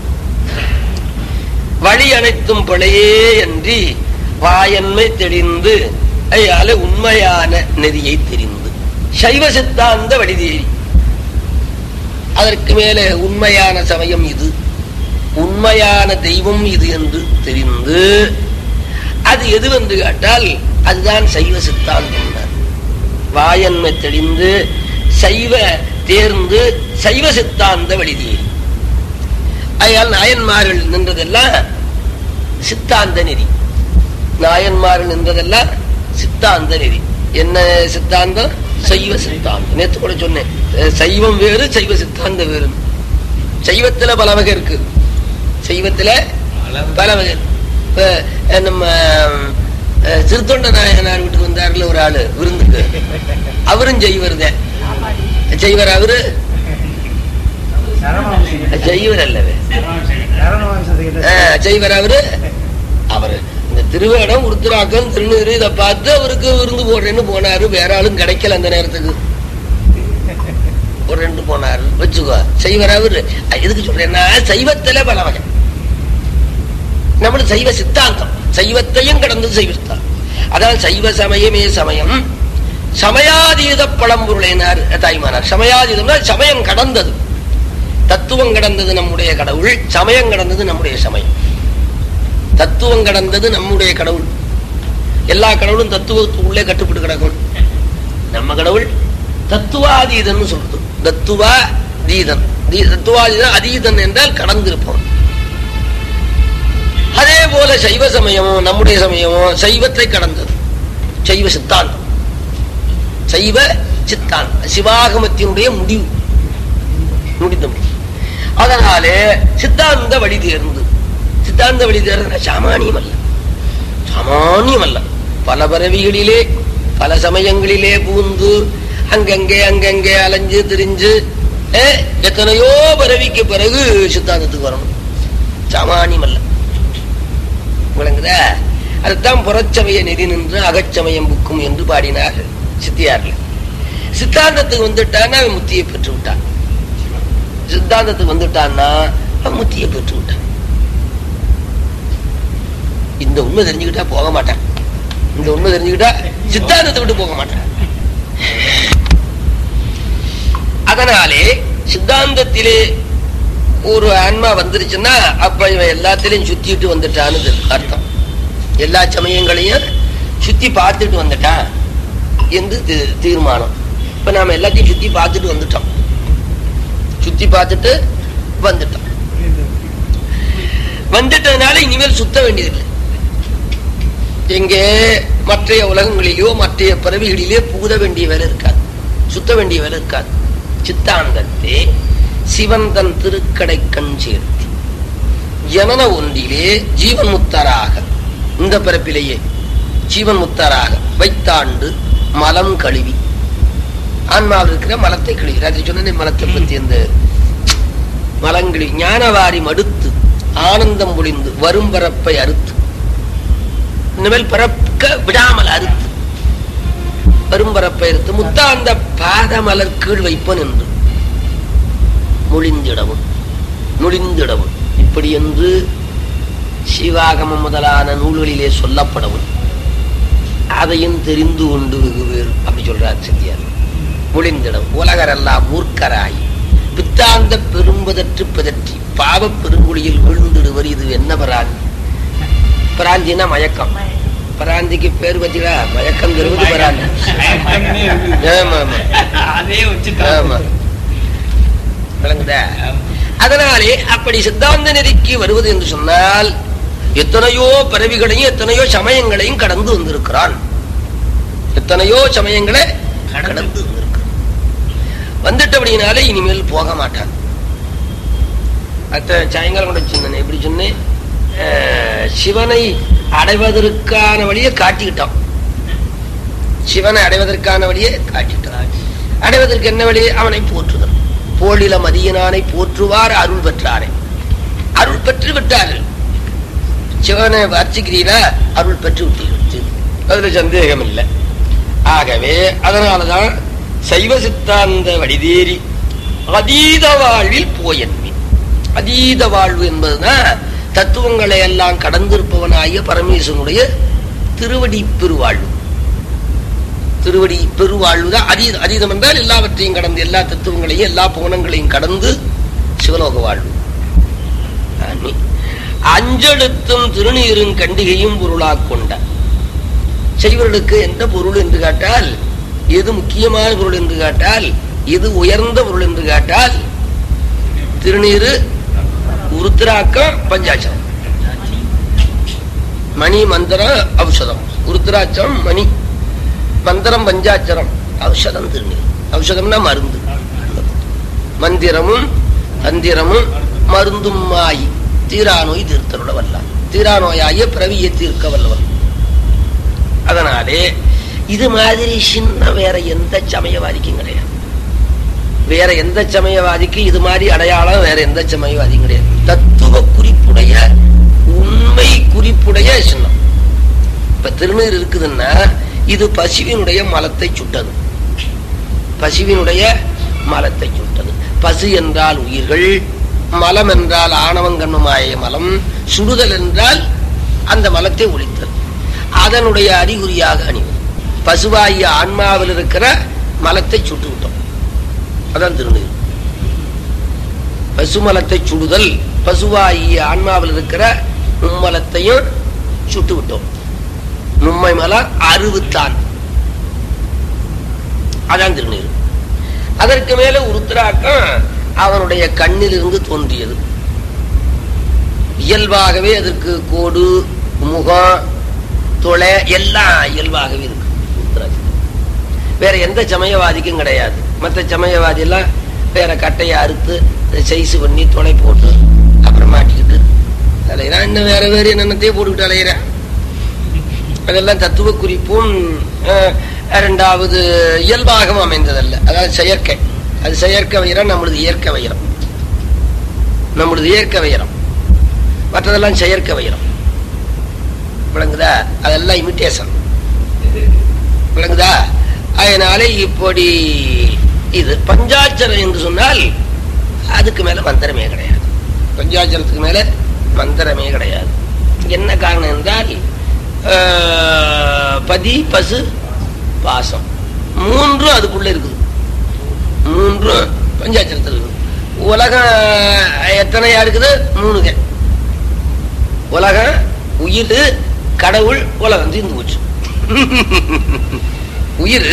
வழி அனைத்தும் பழையே அன்றி வாயன்மை தெரிந்து ஐயால உண்மையான நெறியை தெரிந்து சைவ சித்தாந்த வழிதேறி. அதற்கு மேல உண்மையான சமயம் இது, உண்மையான தெய்வம் இது என்று தெரிந்து, அது எது என்று கேட்டால் அதுதான் சைவ சித்தாந்தம். வாயன்மை தெளிந்து சைவ தேர்ந்து சைவ சித்தாந்த வழிதேறி. அதனால் நாயன்மார்கள் நின்றதெல்லாம் சித்தாந்த நெறி. நாயன்மார்கள் நின்றதெல்லாம் சித்தாந்த நெறி. என்ன சித்தாந்தம்? சைவ சித்தாந்தம். நேற்று கூட சொன்னேன், சைவம் வேறு சைவ சித்தாந்தம் வேறு. சைவத்துல பல வகை இருக்கு, சைவத்துல பல வகை. நம்ம திருத்தொண்ட நாயனார் வீட்டுக்கு வந்தாருல ஒரு ஆளு விருந்துக்கு, அவரும் செய்வர் தான். செய்வர் அவரு செய்வர் அல்லவே, செய்வர் அவரு. அவரு இந்த திருவேடம் உருத்திராக்கம் திருநீறு இதை பார்த்து அவருக்கு விருந்து போடுறேன்னு போனாரு. வேற ஆளும் கிடைக்கல அந்த நேரத்துக்கு, ஒரு ரெண்டு போனாரு வச்சுக்கோ. செய்வர் அவரு. எதுக்கு சொல்றேன்னா சைவத்துல பல வகை. நம்மளுக்கு சைவ சித்தாந்தம், சைவத்தையும் கடந்து சைவ சித்தாந்தம். அதாவது சைவ சமயமே சமயம், சமயாதீத பழம்பொருளினார் தாய்மானார். சமயாதீதம்னா சமயம் கடந்தது, தத்துவம் கடந்தது நம்முடைய கடவுள், சமயம் கடந்தது நம்முடைய சமயம். தத்துவம் கடந்தது நம்முடைய கடவுள். எல்லா கடவுளும் தத்துவத்துக்குள்ளே கட்டுப்பட்டு கிடக்கும். நம்ம கடவுள் தத்துவாதீதன் சொல்றது. தத்துவாதீதன், தத்துவாதீதன் அதீதன் என்றால் கடந்திருப்போம். அதே போல சைவ சமயமும் நம்முடைய சமயமும் சைவத்தை கடந்தது. சைவ சித்தாந்தம். சைவ சித்தாந்தம் சிவாகமத்தினுடைய முடிவு முடிந்த. அதனாலே சித்தாந்த வழி தேர்ந்து, சித்தாந்த வழி தேர்ந்த சாமானியம் அல்ல, சாமானியம் அல்ல. பல பறவைகளிலே பல சமயங்களிலே பூந்து அங்கங்கே அலைஞ்சு திரிஞ்சு எத்தனையோ பறவைக்கு பிறகு சித்தாந்தத்துக்கு வரணும். சாமானியம் அல்ல. விளங்குதா? அதுதான் புறச்சமய நெறி நின்று அகச்சமயம் புக்கும் என்று பாடினார் சித்தியார்கள். சித்தாந்தத்துக்கு வந்துட்டான்னா அவன் முத்தியை பெற்று விட்டான். சித்தாந்தத்துக்கு வந்துட்டான்னா அவன் முத்தியை பெற்று விட்டான். இந்த உண்மை தெரிஞ்சுக்கிட்டா போக மாட்டான். இந்த உண்மை தெரிஞ்சுக்கிட்டா சித்தாந்தத்தை விட்டு போக மாட்டான். அதனாலே சித்தாந்தத்திலே ஒரு ஆன்மா வந்துருச்சுன்னா அப்ப இவன் எல்லாத்திலையும் சுத்திட்டு வந்துட்டான்னு அர்த்தம். எல்லா சமயங்களையும் சுத்தி பார்த்துட்டு வந்துட்டான் என்று தீர்மானம். இப்ப நாம எல்லாத்தையும் சுத்தி பார்த்துட்டு வந்துட்டோம். சுத்தி பார்த்துட்டு வந்துட்டோம். வந்துட்டதுனால இனிமேல் சுத்த வேண்டியதில்லை. எங்கே மற்றைய உலகங்களிலேயோ மற்றைய பறவைகளிலே புகுத வேண்டிய வேலை இருக்காது, சுத்த வேண்டிய வேலை இருக்காது. சித்தாந்தத்தை சிவந்தன் திருக்கடை கண் சேர்த்தி ஜனன ஒன்றிலே ஜீவன் முத்தராக, இந்த பிறப்பிலேயே ஜீவன் முத்தராக வைத்தாண்டு மலம் கழுவி, ஆன்மாவில் இருக்கிற மலத்தை கழுவி. அதை சொன்ன மலத்தை பற்றி இந்த மலங்கழி ஞானவாரி மடுத்து ஆனந்தம் பொழிந்து வரும் பரப்பை அறுத்து, இனிமேல் பரக்க விடாமல் அறுத்து வரும் பரப்பை அறுத்து முத்தாந்த பாத மலர் கீழ் வைப்பன் என்று மொழிந்திடவும் நுழிந்திடவும் இப்படி என்று சிவாகமம் முதலான நூல்களிலே சொல்லப்படவும் அதையும் தெரிந்து கொண்டு வெகுவேறு அப்படி சொல்றார் சித்தியார். மொழிந்திடவும் உலகரெல்லாம் மூர்க்கராய் பித்தாந்த பெரும்பதற்று பிதற்றி பாவ பெருங்குழியில் விழுந்துடுவர். இது என்ன பிராந்தி? பிராந்தினா மயக்கம். பிராந்திக்கு பேர் பத்தியா மயக்கம் தருவது பிராந்தி. அதனாலே அப்படி சித்தாந்த நெறிக்கு வருவது என்று சொன்னால் எத்தனையோ பறவைகளையும் எத்தனையோ சமயங்களையும் கடந்து வந்திருக்கிறான். எத்தனையோ சமயங்களை கடந்து வந்திருக்கிறான். வந்துட்டபடினாலே இனிமேல் போக மாட்டான். அத்த சாயங்காலம் கூட சொன்னேன். எப்படி சொன்னேன்? சிவனை அடைவதற்கான வழியை காட்டிக்கிட்டான். சிவனை அடைவதற்கான வழியை காட்டிட்டான். அடைவதற்கு என்ன வழி? அவனை போற்றுதல். போலில மதியனானை போற்றுவார் அருள் பெற்றாரே. அருள் பெற்று விட்டார்கள். சிவனை அர்ச்சிக்கிறீரா, அருள் பெற்று விட்டு, அதுல சந்தேகம் இல்லை. ஆகவே அதனாலதான் சைவ சித்தாந்த வழிதேறி அதீத வாழ்வில் போயன்மை. அதீத வாழ்வு என்பதுதான் தத்துவங்களை எல்லாம் கடந்திருப்பவனாகிய பரமேஸ்வரனுடைய திருவடி பெருவாழ்வு. திருவடி பெருவாழ்வுதான் அதீதம். அதீதம் என்றால் எல்லாவற்றையும் கடந்து, எல்லா தத்துவங்களையும் எல்லா புவனங்களையும் கடந்து சிவலோக வாழ்வு. அஞ்செழுத்தும் திருநீரும் கண்டிகையும் பொருளாக கொண்ட செய்வர்களுக்கு எந்த பொருள் என்று கேட்டால், எது முக்கியமான பொருள் என்று கேட்டால், எது உயர்ந்த பொருள் என்று கேட்டால், திருநீரு, உருத்திராக்கம், பஞ்சாட்சரம், மணி, மந்திரம், ஔஷதம். உருத்திராட்சம், மணி, மந்திரம், பஞ்சாட்சரம், ஔஷதம், திருநீர். ஔஷதம்னா மருந்து. மந்திரமும் தந்திரமும் மருந்தும் ஆகி தீராநோய் தீர்த்தருட வல்லான். தீராநோயாகிய பிறவியை தீர்க்க வல்லவன். அதனாலே இது மாதிரி சின்ன வேற எந்த சமயவாதிக்கும் கிடையாது. வேற எந்த சமயவாதிக்கு இது மாதிரி அடையாளம் வேற எந்த சமயவாதிக்கும் கிடையாது. தத்துவ குறிப்புடைய உண்மை குறிப்புடைய சின்னம். இப்ப திருநீர் இருக்குதுன்னா இது பசுவினுடைய மலத்தை சுட்டது. பசுவினுடைய மலத்தை சுட்டது. பசு என்றால் உயிர்கள், மலம் என்றால் ஆணவங்கண்மமாய மலம், சுடுதல் என்றால் அந்த மலத்தை ஒழித்தல். அதனுடைய அறிகுறியாக அணிவது. பசுவாகிய ஆன்மாவில் இருக்கிற மலத்தை சுட்டு விட்டோம். அதான் திருநீர். பசுமலத்தை சுடுதல், பசுவாகிய ஆன்மாவில் இருக்கிற மும்மலத்தையும் சுட்டு விட்டோம். மும்மை மலம் அறுவுத்தான். அதான் திருநீர். அதற்கு மேல உருத்திராக்கம் அவனுடைய கண்ணிலிருந்து தோன்றியது. இயல்பாகவே அதற்கு கோடு, முகம், தொலை எல்லாம் இயல்பாகவே இருக்கு. வேற எந்த சமயவாதிக்கும் கிடையாது. மற்ற சமயவாதி எல்லாம் வேற கட்டையை அறுத்து சைஸ் பண்ணி துளை போட்டு அப்புறம் மாட்டிக்கிட்டு அலையிறான். இன்னும் வேற வேறு என்னென்னத்தையும் போட்டுக்கிட்டு அலையிறான். அதெல்லாம் தத்துவ குறிப்பும் இரண்டாவது இயல்பாகவும் அமைந்ததல்ல. அதாவது செயற்கை. அது செயற்கை வைரம், நம்மளது இயற்கை வைரம். நம்மளது இயற்கை வைரம், மற்றதெல்லாம் செயற்கை வைரம். விளங்குதா? அதெல்லாம் இமிட்டேஷன். விளங்குதா? அதனால இப்படி இது பஞ்சாட்சரம் என்று சொன்னால் அதுக்கு மேல மந்திரமே கிடையாது. பஞ்சாட்சரத்துக்கு மேல மந்திரமே கிடையாது. என்ன காரணம் என்றால் பதி பசு பாசம் மூன்றும் அதுக்குள்ள இருக்குது. மூன்றும் பஞ்சாட்சரத்தில் இருக்குது. உலகம் எத்தனையா இருக்குது? 3. உலகம், உயிர், கடவுள், உலகம் தீர்ந்து போச்சு. உயிர்,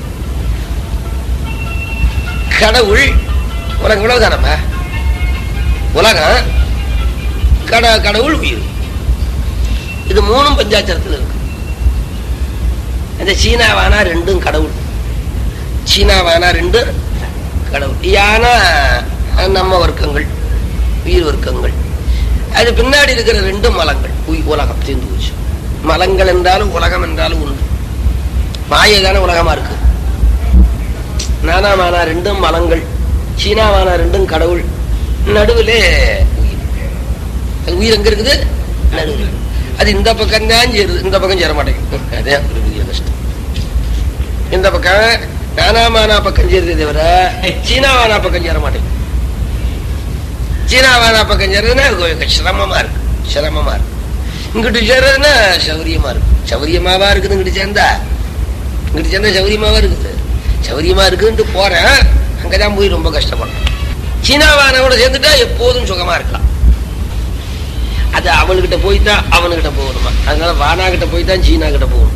கடவுள், உலகம். உலகதானப்பா உலகம், கடவுள், உயிர். இது 3 பஞ்சாட்சரத்தில் இருக்கு. இந்த சீனாவானா 2 கடவுள். சீனாவானா 2 கடவுள். யானா நம்ம வர்க்கங்கள், உயிர் வர்க்கங்கள். அது பின்னாடி இருக்கிற 2 மலங்கள். உலகம் தீர்ந்து போச்சு. மலங்கள் என்றாலும் உலகம் என்றாலும் உண்டு. மாயதான உலகமா இருக்கு. நானாவானா 2 மலங்கள், சீனாவானா 2 கடவுள், நடுவிலே உயிர். அது உயிர் எங்க இருக்குது? நடுவில். அது இந்த பக்கம் தான் சேருது, இந்த பக்கம் சேர மாட்டேங்குது. அதே ஒரு பெரிய கஷ்டம். இந்த பக்கம் நானாமானா பக்கம் சேருதே தவிர சீனாவானா பக்கம் சேர மாட்டேங்குது. சீனாவானா பக்கம் சேருதுன்னா சிரமமா இருக்கு. சிரமமா இருக்கு. இங்கிட்டு சேர்றதுன்னா சௌரியமா இருக்கு. சௌரியமாவா இருக்குது. இங்கிட்டு சேர்ந்தா சௌரியமாவா இருக்குது. சௌரியமா இருக்குன்ட்டு போறேன், அங்கதான் போய் ரொம்ப கஷ்டப்படுறேன். சீனாவானோட சேர்ந்துட்டா எப்போதும் சுகமா இருக்கலாம். அது அவனுக்கிட்ட போய்தான் அவனுக்கிட்ட போகணுமா? அதனால வானா கிட்ட போய்தான் சீனா கிட்ட போகணும்.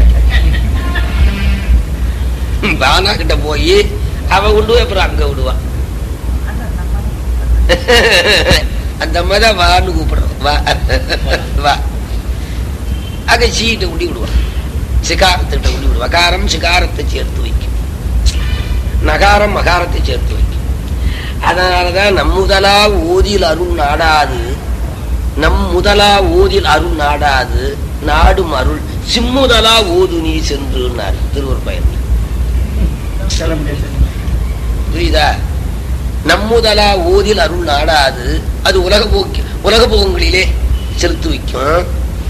வானா கிட்ட போய் அவன் கொண்டு போய் அப்புறம் அங்க விடுவான். அந்த மாதிரிதான் வான்னு கூப்பிடுறோம். வா அங்க சீட்டை குட்டி விடுவான். சிகாரத்திட்ட குட்டி விடுவான். அகாரம் சிகாரத்தை சேர்த்து வைக்கும், நகாரம் மகாரத்தை சேர்த்து வைக்கும். அதனாலதான் நம்முதலா ஓதில் அருள் நாடாது, நம் முதலா ஓதில் அருள் நாடாது, நாடும் அருள் சிம்முதலா ஓது நீ சென்று திருவூர் பயன். புரியுதா? நம்முதலா ஓதில் அருள் நாடாது, அது உலக போகங்களிலே செலுத்து வைக்கும்.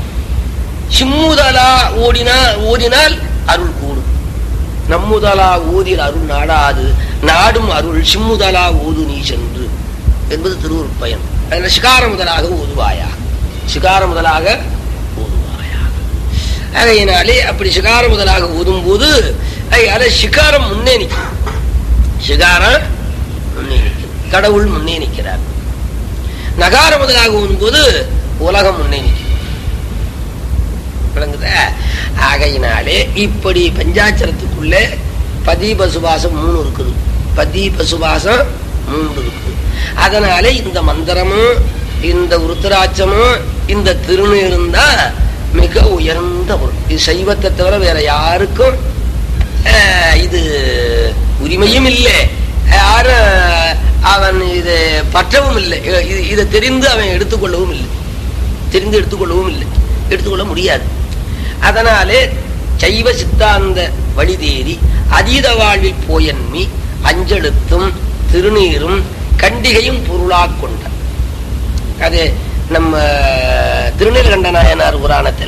சிம்முதலா ஓடினால் அருள் கூடும். நம்முதலா ஓதில் அருள் நாடாது, நாடும் அருள் சிம்முதலா ஓது நீ சென்று என்பது திருவூர் பயன். அதில் சிகார முதலாக ஓதுவாயா, சிகார முதலாக ஓதுவாயா. அதையினாலே அப்படி சிகார முதலாக ஓதும் போது அதை சிகாரம் முன்னே நிற்கும். சிகாரம் முன்னே நிற்கும், கடவுள் முன்னே நிற்கிறார். நகார முதலாக ஓதும் போது உலகம் முன்னே நிற்கும். விளங்குதா? ஆகையினாலே இப்படி பஞ்சாட்சரத்துக்குள்ளே பதி பசுபாசம் 3 இருக்குது. பதி பசுபாசம் 3 இருக்குது. அதனால இந்த மந்திரமும் இந்த உருத்தராட்சமும் இந்த திருநீரும் தான் மிக உயர்ந்த பொருள். இது சைவத்தை தவிர வேற யாருக்கும் இது உரிமையும் இல்லை. யாரும் அவன் இது பற்றவும் இல்லை. இதை தெரிந்து அவன் எடுத்துக்கொள்ளவும் இல்லை. தெரிந்து எடுத்துக்கொள்ளவும் இல்லை, எடுத்துக்கொள்ள முடியாது. அதனாலே சைவ சித்தாந்த வழி தேறி அதீத வாழ்வில் போயன்மி அஞ்செழுத்தும் திருநீரும் கண்டிகையும் பொருளாக் கொண்ட. அது நம்ம திருநீலகண்ட நாயனார் புராணத்துல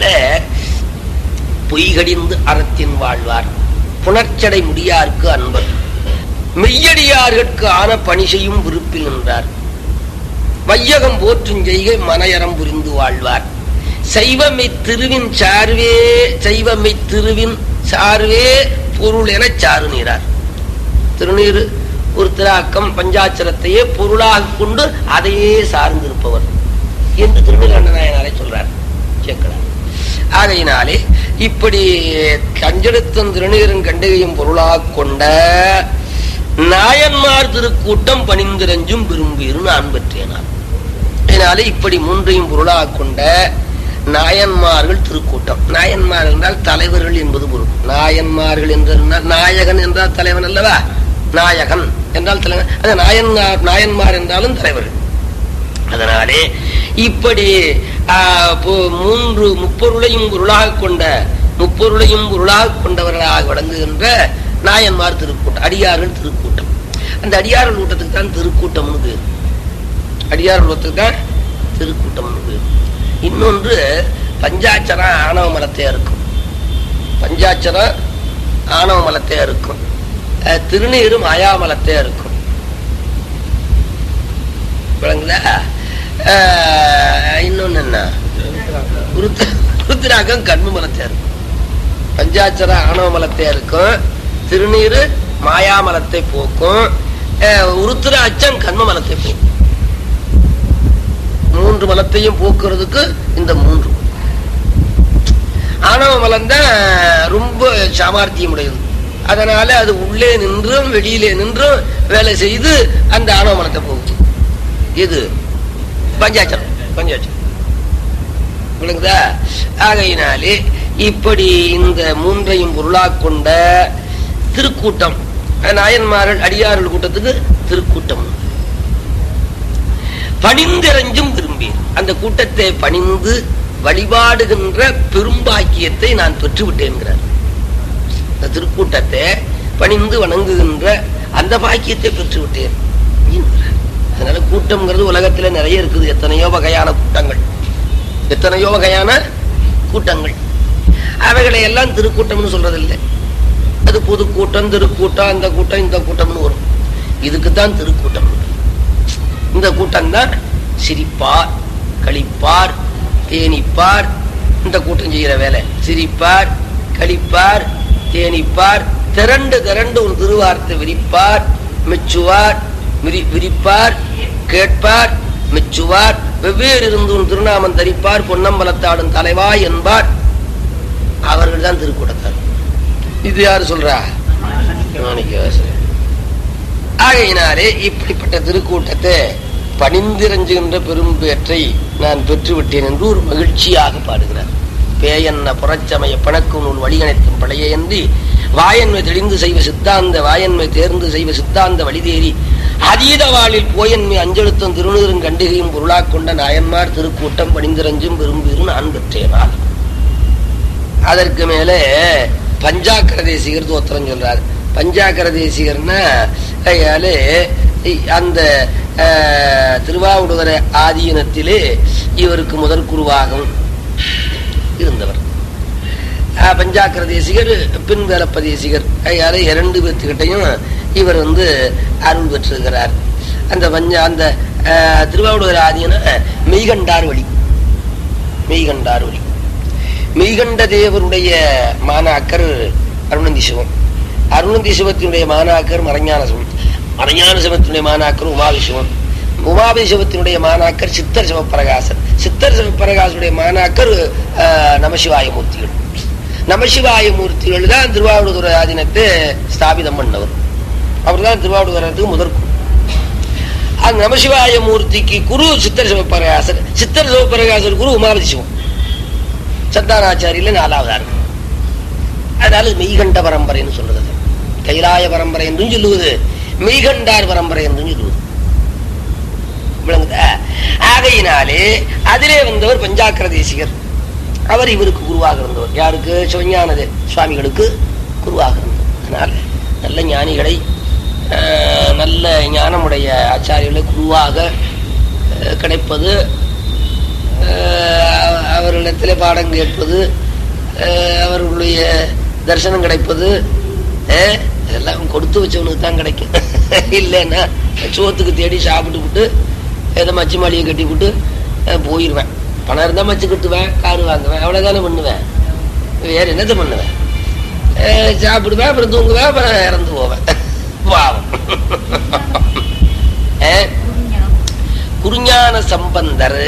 பொய்கடிந்து அறத்தின் வாழ்வார், புணர்ச்சடை முடியார்க்கு அன்பர், மெய்யடியார்கட்கு ஆன பணி செய்யும் விருப்பில் நின்றார், வையகம் போற்றும் செய்கை மனையறம் புரிந்து வாழ்வார், சைவமை திருவின் சார்வே சைவமை திருவின் சார்வே பொருள் என சாரு நீரார். திருநீர் உருத்திராக்கம் பஞ்சாட்சரத்தையே பொருளாக கொண்டு அதையே சார்ந்திருப்பவர் என்று திருநீலகண்ட நாயனாரை சொல்றார் கேட்கிறார். ஆகையினாலே இப்படி கஞ்செழுத்தும் திருநீரும் கண்டிகையும் பொருளாக கொண்ட நாயன்மார் திருக்கூட்டம் பணிந்திரஞ்சும் விரும்பீர் நான் பெற்றேனார். அதனாலே இப்படி 3ஐயும் பொருளாக கொண்ட நாயன்மார்கள் திருக்கூட்டம். நாயன்மார் என்றால் தலைவர்கள் என்பது பொருள். நாயன்மார்கள் என்றால் நாயகன் என்றால் தலைவன் அல்லவா? நாயகன் என்றால் தலைவன். அது நாயன்மார் என்றாலும் தலைவர்கள். அதனாலே இப்படி முப்பொருளையும் பொருளாக கொண்டவர்களாக விளங்குகின்ற நாயன்மார் திருக்கூட்டம், அடியார்கள் திருக்கூட்டம். அந்த அடியார்கள் கூட்டத்துக்கு தான் திருக்கூட்டம்னு பேர். அடியார்கள் கூட்டத்துக்கு தான் திருக்கூட்டம்னு பேர். இன்னொன்று பஞ்சாட்சரம் ஆணவ மலத்தையா இருக்கும். பஞ்சாட்சரம் ஆணவ மலத்தையா இருக்கும். திருநீரு மாயாமலத்தையா இருக்கும். விளங்குதா? இன்னொன்னு என்ன, ருத்ராகம் கண்ம மலத்தையா இருக்கும். பஞ்சாட்சர ஆணவ மலத்தையா இருக்கும். திருநீரு மாயாமலத்தை போக்கும். ருத்ராட்சம் கண்ம மலத்தை போக்கும். 3 மலத்தையும் போக்குறதுக்கு இந்த 3. ஆணவ மலம் தான் ரொம்ப சாமர்த்தியம் உடையது. அதனால அது உள்ளே நின்றும் வெளியிலே நின்றும் வேலை செய்து அந்த ஆணவ மலத்தை போகும். இது பஞ்சாட்சரம். விளங்குதா? ஆகையினாலே இப்படி இந்த 3ஐயும் பொருளாக கொண்ட திருக்கூட்டம் நாயன்மார்கள் அடியார்கள் கூட்டத்துக்கு திருக்கூட்டம். பணிந்திரஞ்சும் விரும்பி அந்த கூட்டத்தை பணிந்து வழிபாடுகின்ற பெரும்பாக்கியத்தை நான் பெற்றுவிட்டேன்கிறார். இந்த திருக்கூட்டத்தை பணிந்து வணங்குகின்ற அந்த பாக்கியத்தை பெற்றுவிட்டேன். அதனால கூட்டம்ங்கிறது உலகத்துல நிறைய இருக்குது. எத்தனையோ வகையான கூட்டங்கள். அவைகளை எல்லாம் திருக்கூட்டம்னு சொல்றதில்லை. அது பொதுக்கூட்டம், திருக்கூட்டம், அந்த கூட்டம், இந்த கூட்டம்னு வரும். இதுக்குத்தான் திருக்கூட்டம். இந்த கூட்டம் தான் சிரிப்பார், களிப்பார், தேனிப்பார். இந்த கூட்டம் செய்கிற வேலை சிரிப்பார், களிப்பார், தேனிப்பார், திரண்டு ஒரு திருவார்த்தை விரிப்பார், மெச்சுவார், விரிப்பார், கேட்பார், மெச்சுவார், வெவ்வேறு இருந்து திருநாமம் தரிப்பார், பொன்னம்பலத்தாடும் தலைவா என்பார். அவர்கள் தான் திருக்கூட்டத்தார். இது யாரு சொல்றா? ஆகையினாலே இப்படிப்பட்ட திருக்கூட்டத்தை பணிந்திரஞ்சுகின்ற பெரும்பேற்றை நான் பெற்றுவிட்டேன் என்று ஒரு மகிழ்ச்சியாக பாடுகிறார். பேயன்ன புறச்சமய பணக்கு நூல் வழிகணைத்தும் பழையன்றி வாயன்மை தெளிந்து செய்வ சித்தாந்த வாயன்மை தேர்ந்து செய்வ சித்தாந்த வழிதேறி அதீத வாழில் போயன்மை அஞ்செழுத்தும் திருநீரும் கண்டிகையும் பொருளாக் கொண்ட நாயன்மார் திருக்கூட்டம் பணிந்திரஞ்சும் பெரும்பேறு நான் பெற்றேனால். அதற்கு மேலே பஞ்சாக்கர தேசிகர் தோத்திரம் சொல்றார். பஞ்சாக்கர தேசிகர்னா அந்த திருவாவடுதுறை ஆதீனத்திலே இவருக்கு முதற் குருவாகவும் இருந்தவர். பஞ்சாக்கர தேசிகர், பின் வேலப்ப தேசிகர், 2 பேர்த்துக்கிட்டையும் இவர் அருள் பெற்றிருக்கிறார். அந்த திருவாவடுதுறை ஆதீன மெய்கண்டார் வழி. மெய்கண்ட தேவருடைய மாணாக்கர் அருணந்தி சிவம். அருணந்தி சிவத்தினுடைய மாணாக்கர் மறைஞான சிவத்தினுடைய மாணாக்கர் உமாபிசிவம். உமாபிசிவத்தினுடைய மாணாக்கர் சித்தர் சிவப்பிரகாசர். சித்தர் சிவப்பிரகாசனுடைய மாணாக்கர் நமசிவாயமூர்த்திகள். நமசிவாயமூர்த்திகள் தான் திருவாவடுதுறை ஆதீனத்தை ஸ்தாபிதம் பண்ணவர். அவர் தான் திருவாவடுதுறைக்கு முதற் குரு. அந்த நமசிவாயமூர்த்திக்கு குரு சித்தர் சிவப்பிரகாசர். சித்தர் சிவப்பிரகாசர் குரு உமாபிசிவம். சந்தானாச்சாரியில 4வதா இருக்கு. அதனால மெய்கண்ட பரம்பரைன்னு சொல்றது. கைலாய பரம்பரை என்றும் சொல்லுவது, மெய்கண்டார் பரம்பரை என்றும் சொல்லுவது. விளங்குதா? ஆகையினாலே அதிலே வந்தவர் பஞ்சாக்கர தேசிகர். அவர் இவருக்கு குருவாக இருந்தவர். யாருக்கு? சிவஞான சுவாமிகளுக்கு குருவாக இருந்தவர். அதனால நல்ல ஞானிகளை, நல்ல ஞானமுடைய ஆச்சாரியர்களை குருவாக கிடைப்பது, அவர்களிடத்திலே பாடம் கேட்பது, அவர்களுடைய தரிசனம் கிடைப்பது, இதெல்லாம் கொடுத்து வச்சவனுக்கு தான் கிடைக்கும். இல்லைன்னா சோத்துக்கு தேடி சாப்பிட்டு விட்டு ஏதோ மச்சு மாளிகை கட்டி விட்டு போயிடுவேன். பணம் இருந்தால் மச்சு கட்டுவேன், காரு வாங்குவேன், அவ்வளோதானே பண்ணுவேன். வேற என்னத்தை பண்ணுவேன்? சாப்பிடுவேன், அப்புறம் தூங்குவேன், அப்புறம் இறந்து போவேன். பாவம். குருஞான சம்பந்தர்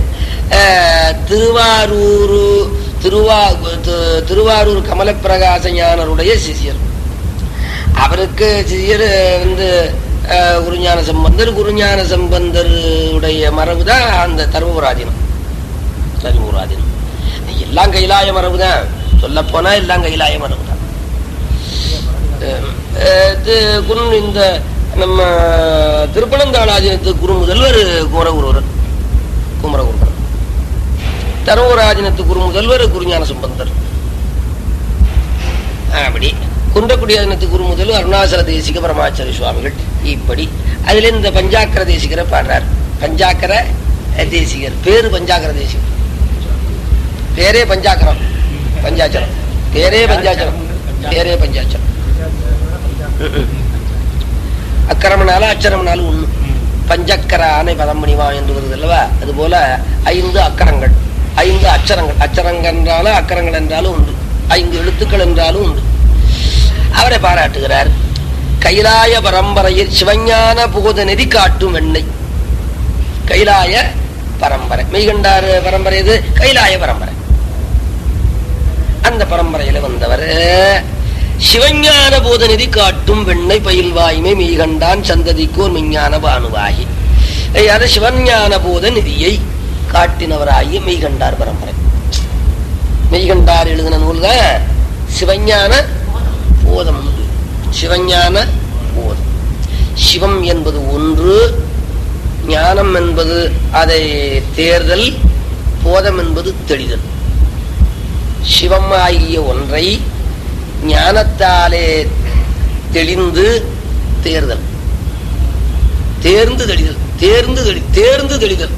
திருவாரூர் கமலப்பிரகாச ஞானருடைய சிஷியர். அவருக்கு சிஷியர் குருஞான சம்பந்தருடைய மரபுதான் அந்த தருமபுராதீனம். எல்லாம் கைலாய மரபு தான். சொல்ல போனா எல்லாம் கைலாய மரபு தான். இந்த நம்ம திருப்பனந்தாளாதீனத்து குரு முதல்வர் குமரகுருவர், குமரகுருவர். தருமபுராதீனத்து குரு முதல்வர் குருஞான சம்பந்தர். அப்படி குன்றக்குடி ஆதீனத்து குரு முதல்வர் அருணாசல தேசிக பரமாச்சாரிய சுவாமிகள். இப்படி அதுல இந்த பஞ்சாக்கர தேசிகரை பாடுறார். பஞ்சாக்கர தேசிகர் பேரு பஞ்சாக்கர தேசிகர், பேரே பஞ்சாக்கரம், பஞ்சாச்சரம், பேரே பஞ்சாச்சரம், பேரே பஞ்சாச்சரம். அக்கரமனால அச்சரமனாலும் ஒண்ணு. பஞ்சக்கர ஆனை பதம் மணிவா என்று வருது அல்லவா, அது போல 5 அக்கரங்கள், 5 அச்சரங்கள். அச்சரங்கள் என்றாலும் அக்கரங்கள் என்றாலும் உண்டு, 5 எழுத்துக்கள் என்றாலும் உண்டு. அவரை பாராட்டுகிறார். கைலாய பரம்பரையில் சிவஞான போத நெறி காட்டும் எண்ணெய். கைலாய பரம்பரை, மெய்கண்டார் பரம்பரை இது கைலாய பரம்பரை. அந்த பரம்பரையில வந்தவர் சிவஞான போத நெறி காட்டும் வெண்ணை பயில்வாய்மை மெய்கண்டான் சந்ததிக்கோர் மெஞ்ஞான பானுவாகி. அது சிவஞான போத நெறியை காட்டினவராகிய மெய்கண்டார் பரம்பரை. மெய்கண்டார் எழுதின நூல் தான் சிவஞான போதம். சிவஞான போதம். சிவம் என்பது ஒன்று, ஞானம் என்பது அதை தேர்தல், போதம் என்பது தெளிதல். சிவம் ஆகிய ஒன்றை ஞானத்தாலே தெளிந்து தேர்தல், தேர்ந்து தெளிதல், தேர்ந்து தெளிதல்.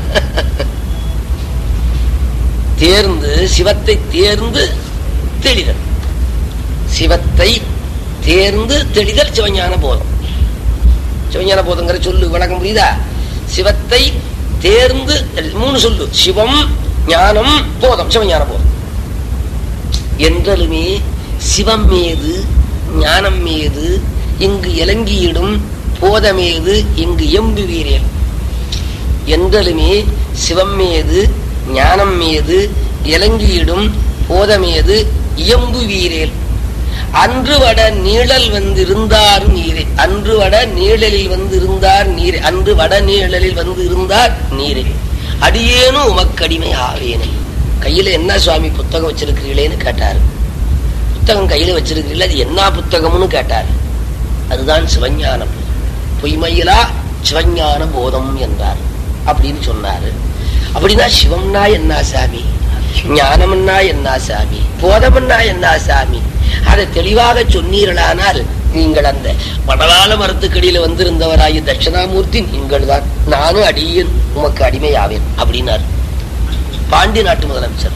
தேர்ந்து சிவத்தை தேர்ந்து தெளிதல், சிவத்தை தேர்ந்து தெளிதல் சிவஞான போதம். சிவஞான போதங்கிற சொல்லு வழக்கம் புரியுதா? சிவத்தை தேர்ந்து 3 சொல்லு, சிவம் ஞானம் போதம், சிவஞான போதம். என்றலுமே சிவம் மீது ஞானம் மீது இங்கு இலங்கியிடும் போதமேது இங்கு எம்புவீரேன். என்றலுமே சிவம் மீது ஞானம் மீது இலங்கியிடும் போதமேது இயம்புவீரேன். அன்று வட நீழல் வந்திருந்தார் நீரே. அன்று வட நீழலில் வந்திருந்தார் நீரே. அன்று வட நீழலில் வந்து இருந்தார் நீரே. அடியேனும் உமக்கடிமை ஆவேனே. கையில என்ன சுவாமி புத்தகம் வச்சிருக்கிறீங்களேன்னு கேட்டாரு. புத்தகம் கையில வச்சிருக்கிறீங்களா, அது என்ன புத்தகம்னு கேட்டாரு. அதுதான் சிவஞான போதம். பொய்மையிலா சிவஞான போதம் என்றார் அப்படின்னு சொன்னாரு. அப்படின்னா சிவம்னா என்ன சாமி, ஞானம்னா என்ன சாமி, போதம்னா என்ன சாமி, அதை தெளிவாக சொன்னீர்களானால் நீங்கள் அந்த படலால மரத்துக்கடியில வந்திருந்தவராகிய தட்சிணாமூர்த்தி நீங்கள் தான். நானும் அடியேன் உமக்கு அடிமையாவேன் அப்படின்னாரு பாண்டி நாட்டு முதலமைச்சர்.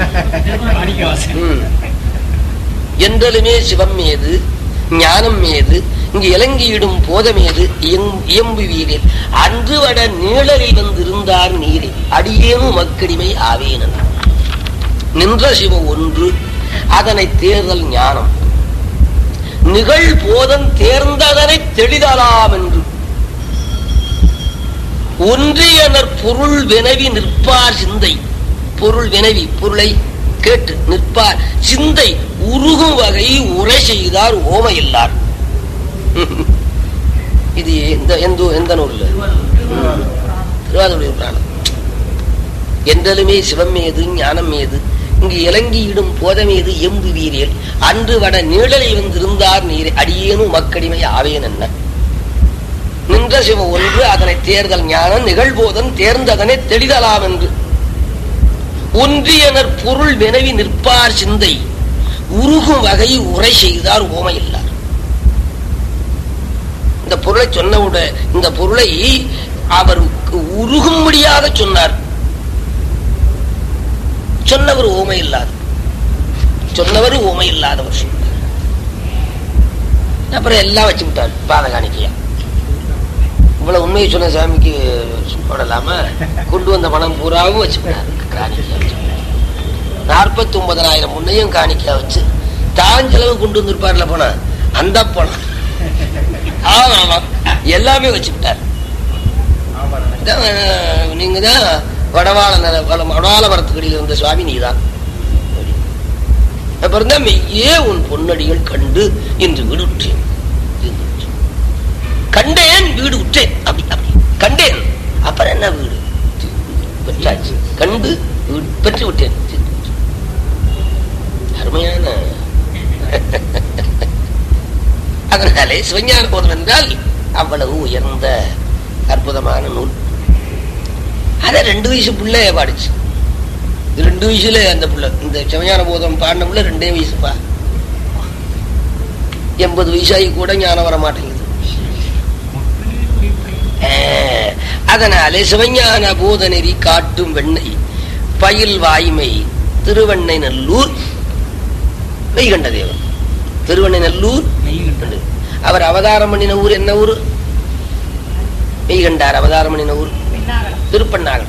என்றலுமே சிவம் மீது ஞானம் மீது இங்கு இலங்கியிடும் போதமேது இயம்பு வீரில் அன்று வட நீழலில் வந்திருந்தார் நீரே. அடியேனும் மக்கடிமை ஆவேன். நின்ற சிவம் ஒன்று, அதனை தேர்தல் ஞானம். நிகழ் போதம் தேர்ந்ததனை தெளிதலாம் என்று ஒன்றியனர் பொருள் வினவி நிற்பார் சிந்தை. பொருள் வினவி, பொருளை கேட்டு நிற்பார் சிந்தை உருகும் வகை உரை செய்தார் ஓமையில்லார். இது எந்த நூல்ல? திருவாதிரை புராணம். என்றலுமே சிவம் மீது ஞானம் மீது இங்கு இலங்கியிடும் போதமீது எம்பு வீரியல் அன்று வட நீழலில் வந்திருந்தார் நீரே. அடியேனும் மக்கடிமை ஆவேன் என்ன. நின்ற சிவம் ஒன்று, அதனை தேர்தல் ஞானம். நிகழ்போதன் தேர்ந்ததனை தெளிதலாம் என்று ஒன்றியனர் பொருள் வினவி நிற்பார் சிந்தை உருகும் வகை உரை செய்தார் ஓமையில்லார். இந்த பொருளை சொன்னவுட இந்த பொருளை அவருக்கு உருகும்படியாக சொன்னார். சொன்னவர் ஓமை இல்லாத, சொன்னவர் ஓமை இல்லாதவர் சொன்னார். அப்புறம் எல்லாம் வச்சு விட்டார் பாத காணிக்கையா. இவ்வளவு உண்மையை சொன்ன சாமிக்கு போடலாம கொண்டு வந்த பணம் பூராவும் வச்சு காணிக்கையா வச்சு 49,000 முன்னையும் காணிக்கையா வச்சு தான் செலவு கொண்டு வந்திருப்பார்ல பணம், அந்த பணம் எல்லாமே வச்சு விட்டார். நீங்க தான் வடவாள மரத்துக்கடியில் இருந்த சுவாமி நீதான். அப்புறம் தான் மெய்யே உன் பொன்னடிகள் கண்டு இன்று வீடு விட்டேன். கண்டேன் வீடு விட்டேன். அப்படி அப்படி கண்டேன், அப்புறம் என்ன வீடு பெற்றாச்சு, கண்டு வீடு பெற்று விட்டேன். அருமையான. அதனாலே சிவஞான போதம் என்றால் அவ்வளவு உயர்ந்த அற்புதமான நூல். அத 2 வயசு புள்ள பாடிச்சு. 2 வயசுல அந்த புள்ள இந்த சிவஞான போதம் பாடின புள்ள 2 வயசுப்பா. 80 வயசாகி கூட ஞானம் வர மாட்டேங்குது. அதனாலே சிவஞான போத நெறி காட்டும் வெண்ணை பயில் வாய்மை திருவண்ணை நல்லூர் மெய்கண்ட தேவன். திருவண்ணை நல்லூர் அவர் அவதாரம் பண்ணின ஊர் என்ன ஊர்? மெய்கண்டார் அவதாரம் பண்ணின ஊர் திருப்பண்ணாகடம்.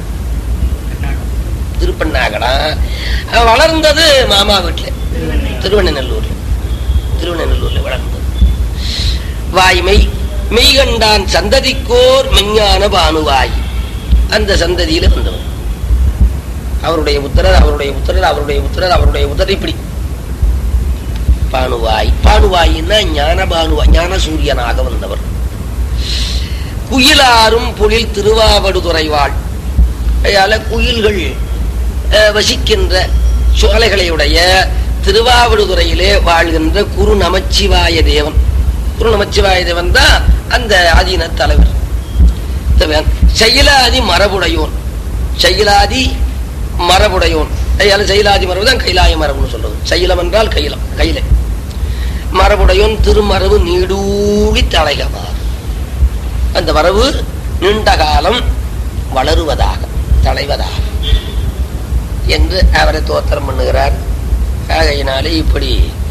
திருப்பண்ணாகடம் வளர்ந்தது மாமா வீட்டுல திருவண்ணநல்லூர்ல. திருவண்ணநல்லூர்ல வளர்ந்தது. வாய்மை மெய்கண்டான் சந்ததிக்கோர் மெஞ்ஞான பானுவாய். அந்த சந்ததியில வந்தவர். அவருடைய புத்திரர் அவருடைய புத்திரர் அவருடைய புத்திரர் அவருடைய புத்திரர் இப்படி பானுவாய். பானுவாயின்னா ஞான பானுவாய், ஞான சூரியனாக வந்தவர். குயிலாரும் பொழில் திருவாவடுதுறைவாள். அதனால குயில்கள் வசிக்கின்ற சோலைகளையுடைய திருவாவடுதுறையிலே வாழ்கின்ற குரு நமச்சிவாய தேவன். குரு நமச்சிவாய தேவன் தான் அந்த ஆதீன தலைவர். செயலாதி மரபுடையோன். செயலாதி மரபுடையோன். செயலாதி மரபு தான் கைலாய மரபுன்னு சொல்றது. சைலம் என்றால் கைலம், கையில மரபுடையோன். திருமரபு நீடூழி தலைகவார். அந்த மரபு நீண்ட காலம் வளருவதாக தலைவதாக என்று அவரை தோத்திரம் பண்ணுகிறார். ஆகையினாலே இப்படி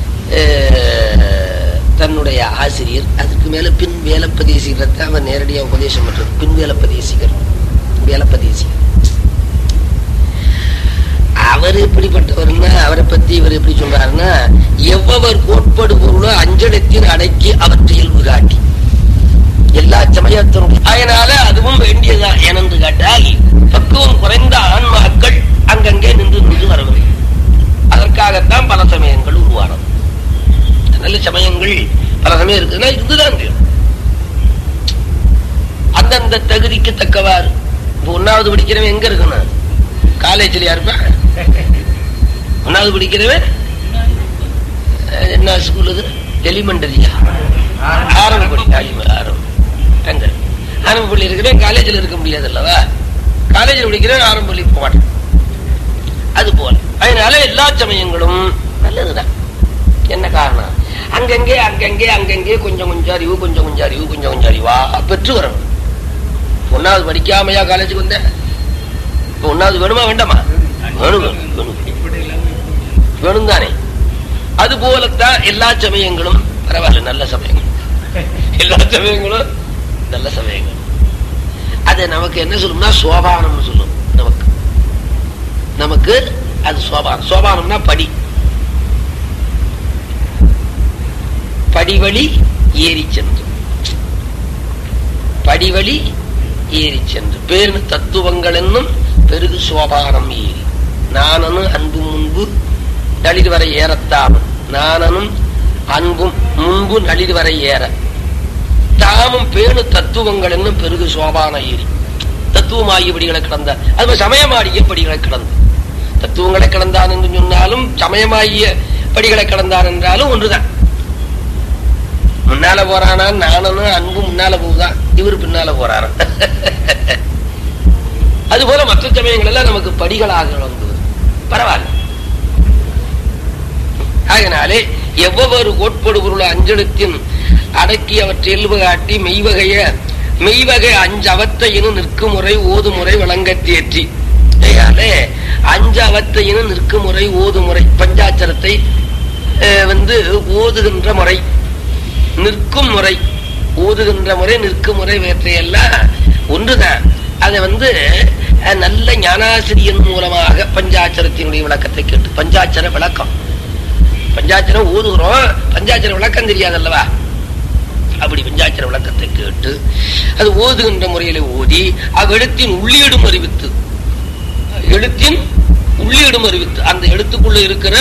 தன்னுடைய ஆசிரியர் அதுக்கு மேல பின் வேலப்பதேசிகரத்தை அவர் நேரடியாக உபதேசம் பண்றது. பின் வேலப்பதேசிகர், வேலப்பதேசிகர் அவர் எப்படிப்பட்டவர்னா அவரை பத்தி இவர் எப்படி சொல்றாருன்னா, எவ்வவர் கோட்படு பொருளோ அஞ்சடத்தின் அடக்கி அவற்றை இயல்பு காட்டி எல்லா சமயத்தினுடைய. அதனால அதுவும் வேண்டியதான். ஏனென்று கேட்டால் பக்குவம் குறைந்த ஆன்மாக்கள் அங்கங்கே நின்று நின்று வரவில்லை. அதற்காகத்தான் பல சமயங்கள் உருவானது. நல்ல சமயங்கள் பல சமயம் இருக்குதுன்னா இருந்துதான் அந்தந்த தகுதிக்கு தக்கவாறு. இப்ப 1வது படிக்கிறவன் எங்க இருக்கணும்? காலேஜ்லயா இருப்பான்? 1வது படிக்கிறவன் என்ன ஸ்கூல்? இது எலிமெண்டரியா? ஆரம்ப பள்ளி. ஆரம்ப பள்ளி இருக்கிறேன், காலேஜில் இருக்க முடியாது அல்லவா? காலேஜில் படிக்கிறேன், ஆரம்ப பள்ளி போக மாட்டேன். அது போல. அதனால எல்லா சமயங்களும் நல்லதுதான். என்ன காரணம்? அங்கங்கே அங்கங்கே அங்கங்கே கொஞ்சம் கொஞ்சம் அறிவு, கொஞ்சம் கொஞ்சம் அறிவு, கொஞ்சம் கொஞ்சம் அறிவா பெற்று வரணும். 1வது படிக்காமையா காலேஜுக்கு வந்த? இப்ப 1வது வேணுமா வேண்டாமா? வேணும் தானே. அது போலத்தான் எல்லா சமயங்களும் பரவாயில்ல, நல்ல சமயங்கள். எல்லா சமயங்களும் நல்ல சமயங்கள். அது நமக்கு என்ன சொல்லும்னா சோபானம்னு சொல்லும். நமக்கு அது சோபானம். சோபானம்னா படி, படிவழி ஏறி சென்று, படிவழி ஏறி சென்று பேரு தத்துவங்கள் என்னும் பெருகு சோபானம் ஏறி நானனு அன்பு முன்பு நளிர் வரை ஏறத்தாமும் நானனும் அன்பும் முன்பு நளிர் வரை ஏற தாமும் பேணு தத்துவங்கள் என்னும் பெருகு சோபான ஏறி. தத்துவமாகிய படிகளை கிடந்த அது சமயமாகிய படிகளை கிடந்து. தத்துவங்களை கிடந்தான் என்று சொன்னாலும் சமயமாகிய படிகளை கிடந்தான் என்றாலும் ஒன்றுதான். முன்னால போறானா நானும் அன்பு முன்னால போகுதான், இவரு பின்னால போறாரு. அதுபோல மற்ற சமயங்கள் எல்லாம் நமக்கு படிகளாக வந்தது. பரவாயில்ல. அதனாலே எவ்வொரு கோட்படு பொருள் அஞ்செழுத்தின் அடக்கி அவற்றை இயல்பு காட்டி மெய்வகை 5 அவத்தையினும் நிற்கும் முறை ஓது முறை விளங்க தேற்றி. 5 அவத்தையினும் நிற்கும் முறை ஓது முறை பஞ்சாட்சரத்தை ஓதுகின்ற முறை, நிற்கும் முறை, ஓதுகின்ற முறை, நிற்கும் முறை வேற்றையெல்லாம் ஒன்றுதான். அதை நல்ல ஞானாசிரியன் மூலமாக பஞ்சாட்சரத்தினுடைய விளக்கத்தை கேட்டு, பஞ்சாட்சர விளக்கம், பஞ்சாட்சரம் ஓதுகிறோம், பஞ்சாட்சர விளக்கம் தெரியாதல்லவா? அப்படி பஞ்சாட்சர விளக்கத்தை கேட்டு அது ஓதுகின்ற முறையில ஓதி அவ்வெழுத்தின் உள்ளீடும் அறிவித்து, எழுத்தின் உள்ளீடும் அறிவித்து அந்த எழுத்துக்குள்ள இருக்கிற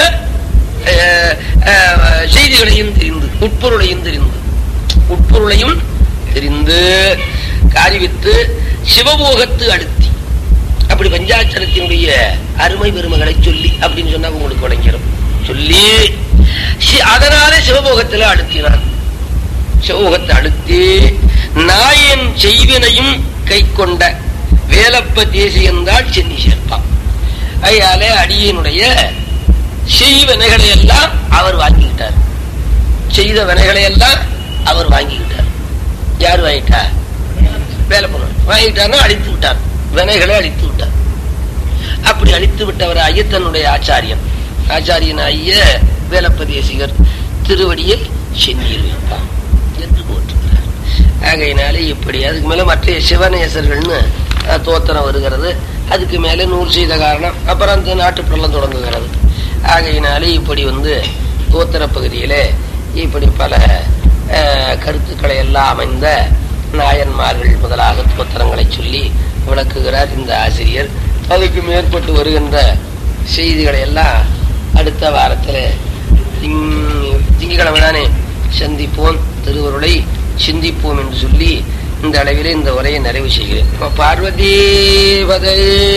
செய்திகளையும் தெரிந்து உட்பொருளையும் தெரிந்து அறிவித்து சிவபோகத்து அழுத்தி அப்படி பஞ்சாட்சரத்தினுடைய அருமை பெருமைகளை சொல்லி அப்படின்னு சொன்னா உங்களுக்கு வழங்கிடும். சொல்லி அதனால சிவபோகத்தில் அழுத்தினான். சிவபோகத்தை அழுத்தி நாயன் செய்வினையும் கை கொண்ட வேலப்ப தேசி என்றால் சென்னி சேர்ப்பான். அதனாலே அடியினுடைய செய்வினைகளை எல்லாம் அவர் வாங்கிக்கிட்டார். செய்த வினைகளை எல்லாம் அவர் வாங்கிக்கிட்டார். யார் வாங்கிட்டார்? வேலப்பன் வாங்கிட்டார்னா அழித்து விட்டார். வினைகளை அழித்து விட்டார். அப்படி அழித்து விட்டவராகிய தன்னுடைய ஆச்சாரியனாகிய வேலப்ப தேசிகர் திருவடியில் சென்னியில் வைப்பான் என்று போற்றுகிறார். ஆகையினாலே இப்படி அதுக்கு மேல மற்ற சிவநேசர்கள்னு தோத்திரம் வருகிறது. அதுக்கு மேல 100 செய்த காரணம், அப்புறம் அந்த நாட்டுப்படலாம் தொடங்குகிறது. ஆகையினாலே இப்படி தோத்திர பகுதியிலே இப்படி பல கருத்துக்களை எல்லாம் அமைந்த நாயன்மார்கள் முதலாக தோத்திரங்களை சொல்லி விளக்குகிறார் இந்த ஆசிரியர். அதுக்கு மேற்பட்டு வருகின்ற செய்திகளை எல்லாம் அடுத்த வாரத்தில் திங்கட்கிழமை தானே சந்திப்போம், திருவருளை சிந்திப்போம் என்று சொல்லி இந்த அளவிலே இந்த உரையை நிறைவு செய்கிறேன். பார்வதி பதை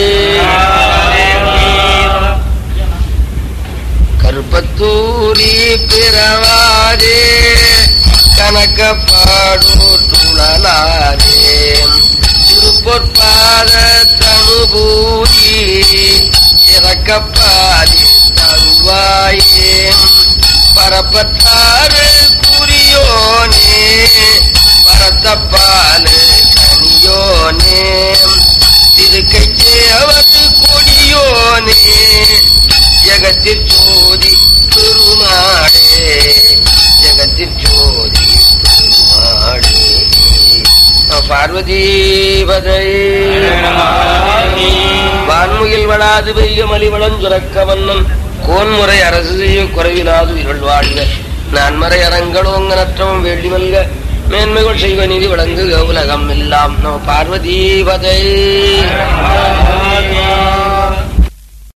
கருப்பத்தூரி பிறவாதே கணக்கப்பாடூட்டுளாதே திருப்பொற்பாத தனுபூதி இறக்கப்பாதி தருவாயே பரப்பத்தாறு குறியோனே பரத்தப்பாலு கனியோனே திருக்கைச்சேவர் கொடியோனே ஜெகத்தில் ஜோதி பெருமாடே ஜெகத்தில் ஜோதி பெருமாடே. பார்வதி பதை வான்முகில் வளாது பெய்ய மலிவளம் சுரக்க வண்ணம் கோன்முறை அரசு செய்ய குறைவிலாது இருள் வாழ்க நான்மறை அரங்களோங்க நற்றமும் வேண்டி மல்க மேன்மைகள் செய்வ நீதி விளங்கு உலகம் எல்லாம். பார்வதி பதை.